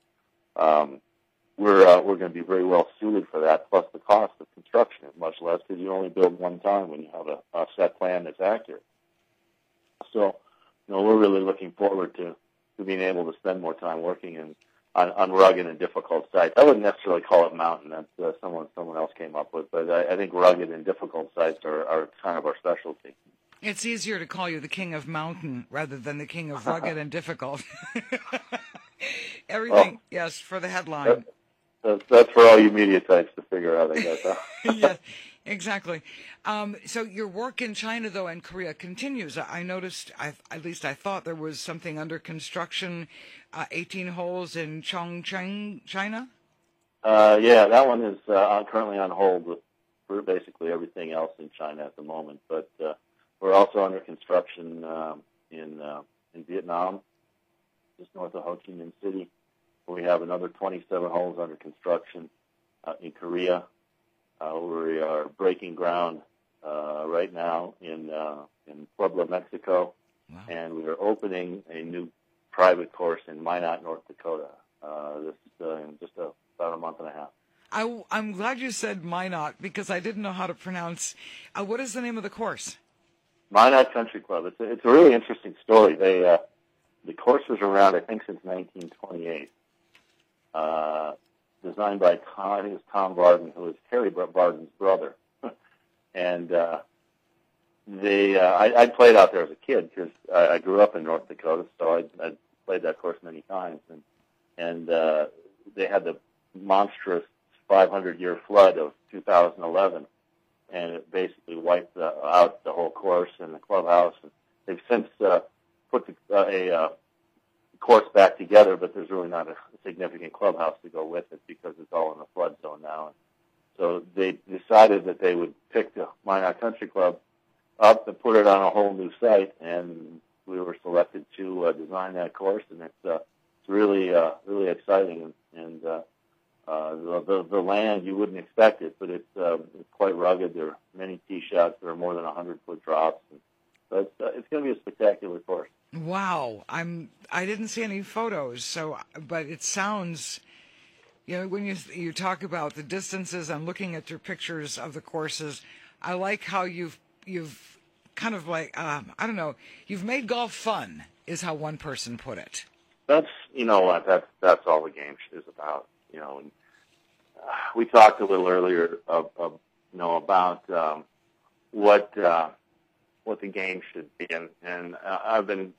we're going to be very well suited for that. Plus, the cost of construction is much less because you only build one time when you have a set plan that's accurate. So, we're really looking forward to being able to spend more time working on rugged and difficult sites. I wouldn't necessarily call it mountain. That's someone else came up with, but I think rugged and difficult sites are kind of our specialty. It's easier to call you the king of mountain rather than the king of rugged and difficult. Everything, yes, for the headline. That's for all you media types to figure out, I guess. Huh? Yeah, exactly. So your work in China, though, and Korea continues. I noticed, at least I thought there was something under construction, 18 holes in Chongqing, China? Yeah, that one is currently on hold for basically everything else in China at the moment. But we're also under construction in Vietnam, just north of Ho Chi Minh City. We have another 27 holes under construction in Korea. We are breaking ground right now in Puebla, Mexico, and we are opening a new private course in Minot, North Dakota. This in just about a month and a half. I'm glad you said Minot because I didn't know how to pronounce. What is the name of the course? Minot Country Club. It's a really interesting story. The course was around, I think, since 1928. Designed by I think it was Tom Varden, who was Harry Varden's brother. And I played out there as a kid because I grew up in North Dakota, so I played that course many times. And they had the monstrous 500-year flood of 2011, and it basically wiped out the whole course and the clubhouse. And they've since put a course back together, but there's really not a significant clubhouse to go with it because it's all in the flood zone now. So they decided that they would pick the Minot Country Club up and put it on a whole new site, and we were selected to design that course, and it's really exciting. And the land, you wouldn't expect it, but it's quite rugged. There are many tee shots. There are more than 100-foot drops. So it's going to be a spectacular course. Wow, I didn't see any photos, but it sounds, when you talk about the distances, I'm looking at your pictures of the courses. I like how you've kind of like I don't know, you've made golf fun, is how one person put it. That's that's all the game is about. And we talked a little earlier about what the game should be, and I've been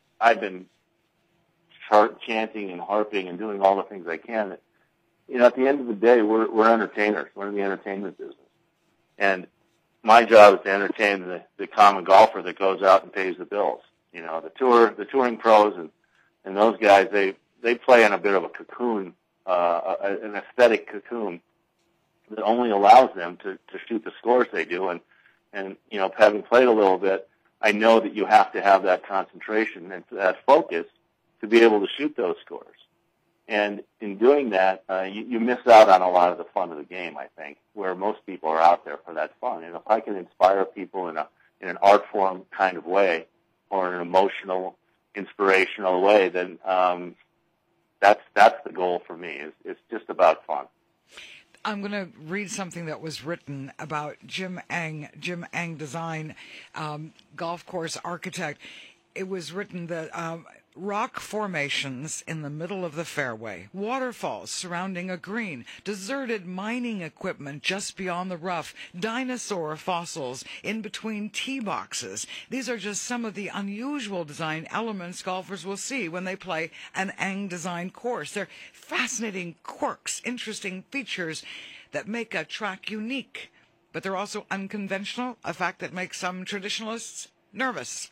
chanting and harping and doing all the things I can. At the end of the day, we're entertainers. We're in the entertainment business, and my job is to entertain the common golfer that goes out and pays the bills. The touring pros and those guys, they play in a bit of a cocoon, an aesthetic cocoon that only allows them to shoot the scores they do. And having played a little bit, I know that you have to have that concentration and that focus to be able to shoot those scores. And in doing that, you miss out on a lot of the fun of the game, I think, where most people are out there for that fun. And if I can inspire people in an art form kind of way or an emotional, inspirational way, then that's the goal for me. It's just about fun. I'm going to read something that was written about Jim Eng Design, golf course architect. It was written that rock formations in the middle of the fairway, waterfalls surrounding a green, deserted mining equipment just beyond the rough, dinosaur fossils in between tee boxes. These are just some of the unusual design elements golfers will see when they play an Eng Design course. They're fascinating quirks, interesting features that make a track unique, but they're also unconventional, a fact that makes some traditionalists nervous.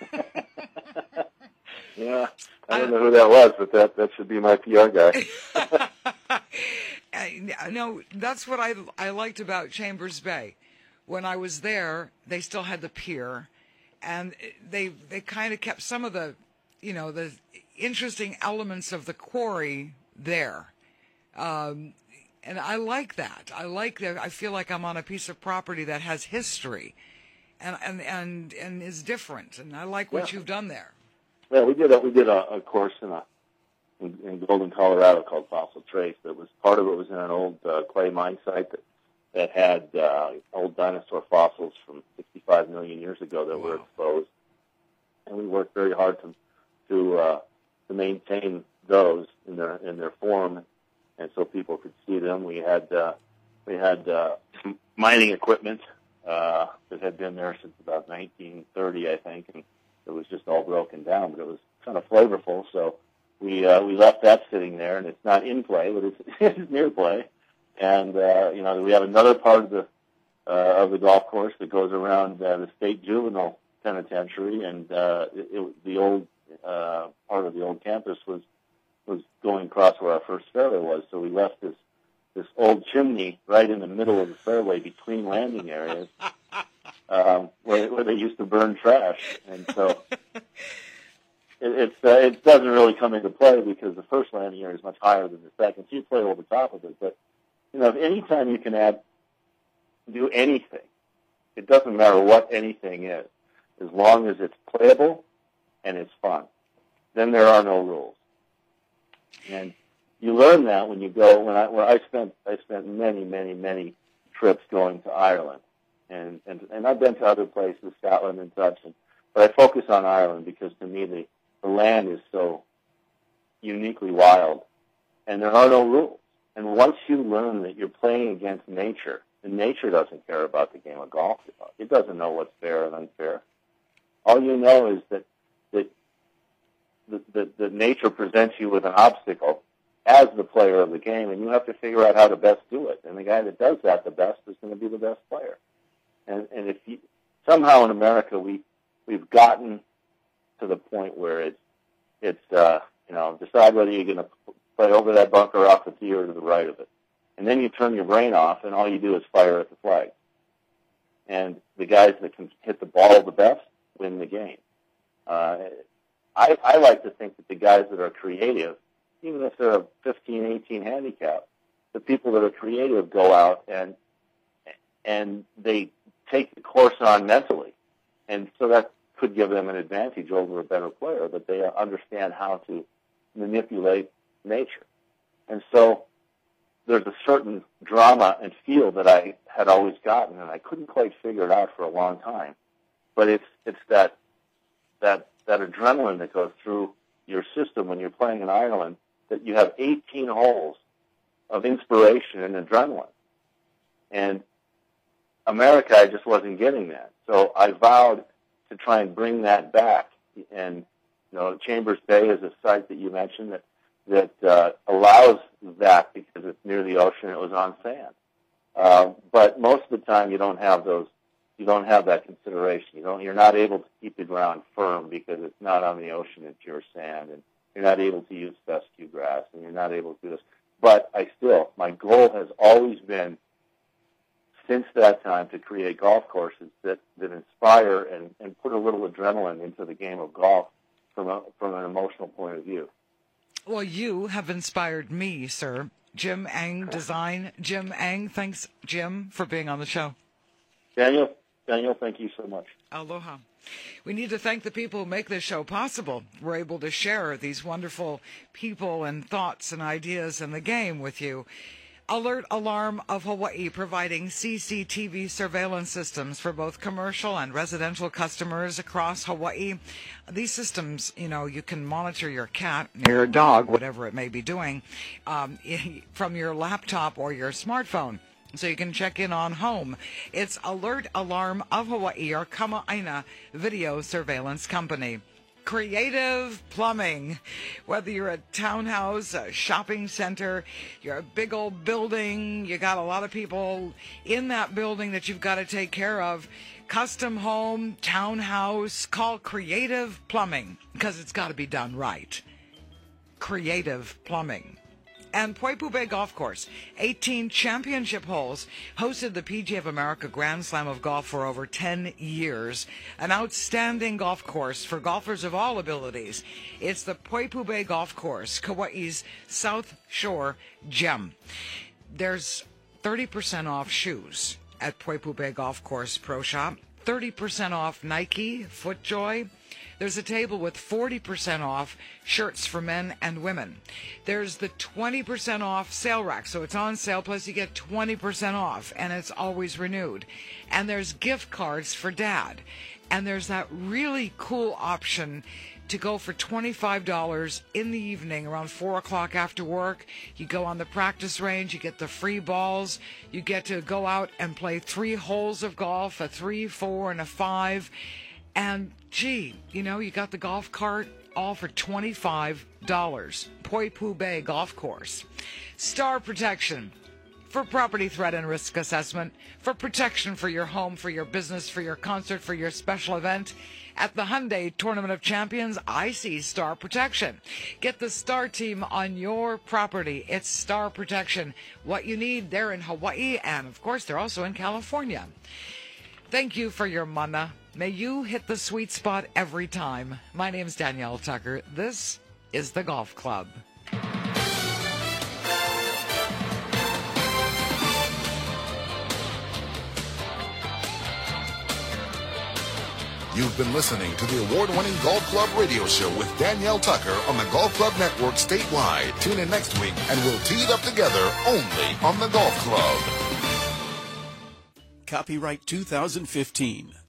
Yeah, I don't know who that was, but that should be my PR guy. No, that's what I liked about Chambers Bay. When I was there, they still had the pier, and they kind of kept some of the, the interesting elements of the quarry there. And I like that. I feel like I'm on a piece of property that has history and is different, and I like what you've done there. Well, we did a course in Golden, Colorado called Fossil Trace. That was part of it was in an old clay mine site that had old dinosaur fossils from 65 million years ago that were exposed, and we worked very hard to maintain those in their form, and so people could see them. We had mining equipment that had been there since about 1930, I think, and it was just all broken down, but it was kind of flavorful. So we left that sitting there, and it's not in play, but it's near play. And we have another part of the golf course that goes around the state juvenile penitentiary, and the old part of the old campus was going across where our first fairway was. So we left this old chimney right in the middle of the fairway between landing areas, where they used to burn trash, and so it doesn't really come into play because the first landing area is much higher than the second, so you play over top of it. But any time you can do anything, it doesn't matter what anything is, as long as it's playable and it's fun, then there are no rules. And you learn that when you go. When I spent many trips going to Ireland, and I've been to other places, Scotland and such, but I focus on Ireland because to me the land is so uniquely wild, and there are no rules. And once you learn that you're playing against nature, and nature doesn't care about the game of golf, it doesn't know what's fair and unfair. All you know is that nature presents you with an obstacle as the player of the game, and you have to figure out how to best do it. And the guy that does that the best is going to be the best player. And if somehow in America we've gotten to the point where it's decide whether you're going to play over that bunker off the tee or to the right of it, and then you turn your brain off and all you do is fire at the flag. And the guys that can hit the ball the best win the game. I like to think that the guys that are creative, even if they're a 15, 18 handicap, the people that are creative go out and they take the course on mentally. And so that could give them an advantage over a better player, but they understand how to manipulate nature. And so there's a certain drama and feel that I had always gotten, and I couldn't quite figure it out for a long time. But it's that adrenaline that goes through your system when you're playing in Ireland, that you have 18 holes of inspiration and adrenaline. And America, I just wasn't getting that. So I vowed to try and bring that back. And, Chambers Bay is a site that you mentioned that allows that because it's near the ocean. It was on sand. But most of the time you don't have those. You don't have that consideration. You're not able to keep the ground firm because it's not on the ocean, it's pure sand, and you're not able to use fescue grass, and you're not able to do this. But my goal has always been, since that time, to create golf courses that inspire and put a little adrenaline into the game of golf from an emotional point of view. Well, you have inspired me, sir. Jim Eng Design. Jim Eng, thanks, Jim, for being on the show. Daniel, thank you so much. Aloha. We need to thank the people who make this show possible. We're able to share these wonderful people and thoughts and ideas in the game with you. Alert Alarm of Hawaii, providing CCTV surveillance systems for both commercial and residential customers across Hawaii. These systems, you can monitor your cat, your dog, whatever it may be doing, from your laptop or your smartphone. So you can check in on home. It's Alert Alarm of Hawaii, or Kama'aina Video Surveillance Company. Creative Plumbing. Whether you're a townhouse, a shopping center, you're a big old building, you got a lot of people in that building that you've got to take care of. Custom home, townhouse, call Creative Plumbing because it's got to be done right. Creative Plumbing. And Poipu Bay Golf Course, 18 championship holes, hosted the PGA of America Grand Slam of Golf for over 10 years. An outstanding golf course for golfers of all abilities. It's the Poipu Bay Golf Course, Kauai's South Shore gem. There's 30% off shoes at Poipu Bay Golf Course Pro Shop, 30% off Nike, FootJoy. There's a table with 40% off shirts for men and women. There's the 20% off sale rack, so it's on sale, plus you get 20% off, and it's always renewed. And there's gift cards for Dad. And there's that really cool option to go for $25 in the evening around 4 o'clock after work. You go on the practice range, you get the free balls, you get to go out and play 3 holes of golf, a 3, 4, and a 5. And gee, you know, you got the golf cart all for $25. Poi Poo Bay Golf Course. Star Protection. For property threat and risk assessment, for protection for your home, for your business, for your concert, for your special event. At the Hyundai Tournament of Champions, I see Star Protection. Get the Star team on your property. It's Star Protection. What you need, they're in Hawaii, and of course, they're also in California. Thank you for your mana. May you hit the sweet spot every time. My name's Danielle Tucker. This is the Golf Club. You've been listening to the award-winning Golf Club radio show with Danielle Tucker on the Golf Club Network statewide. Tune in next week and we'll tee it up together only on the Golf Club. Copyright 2015.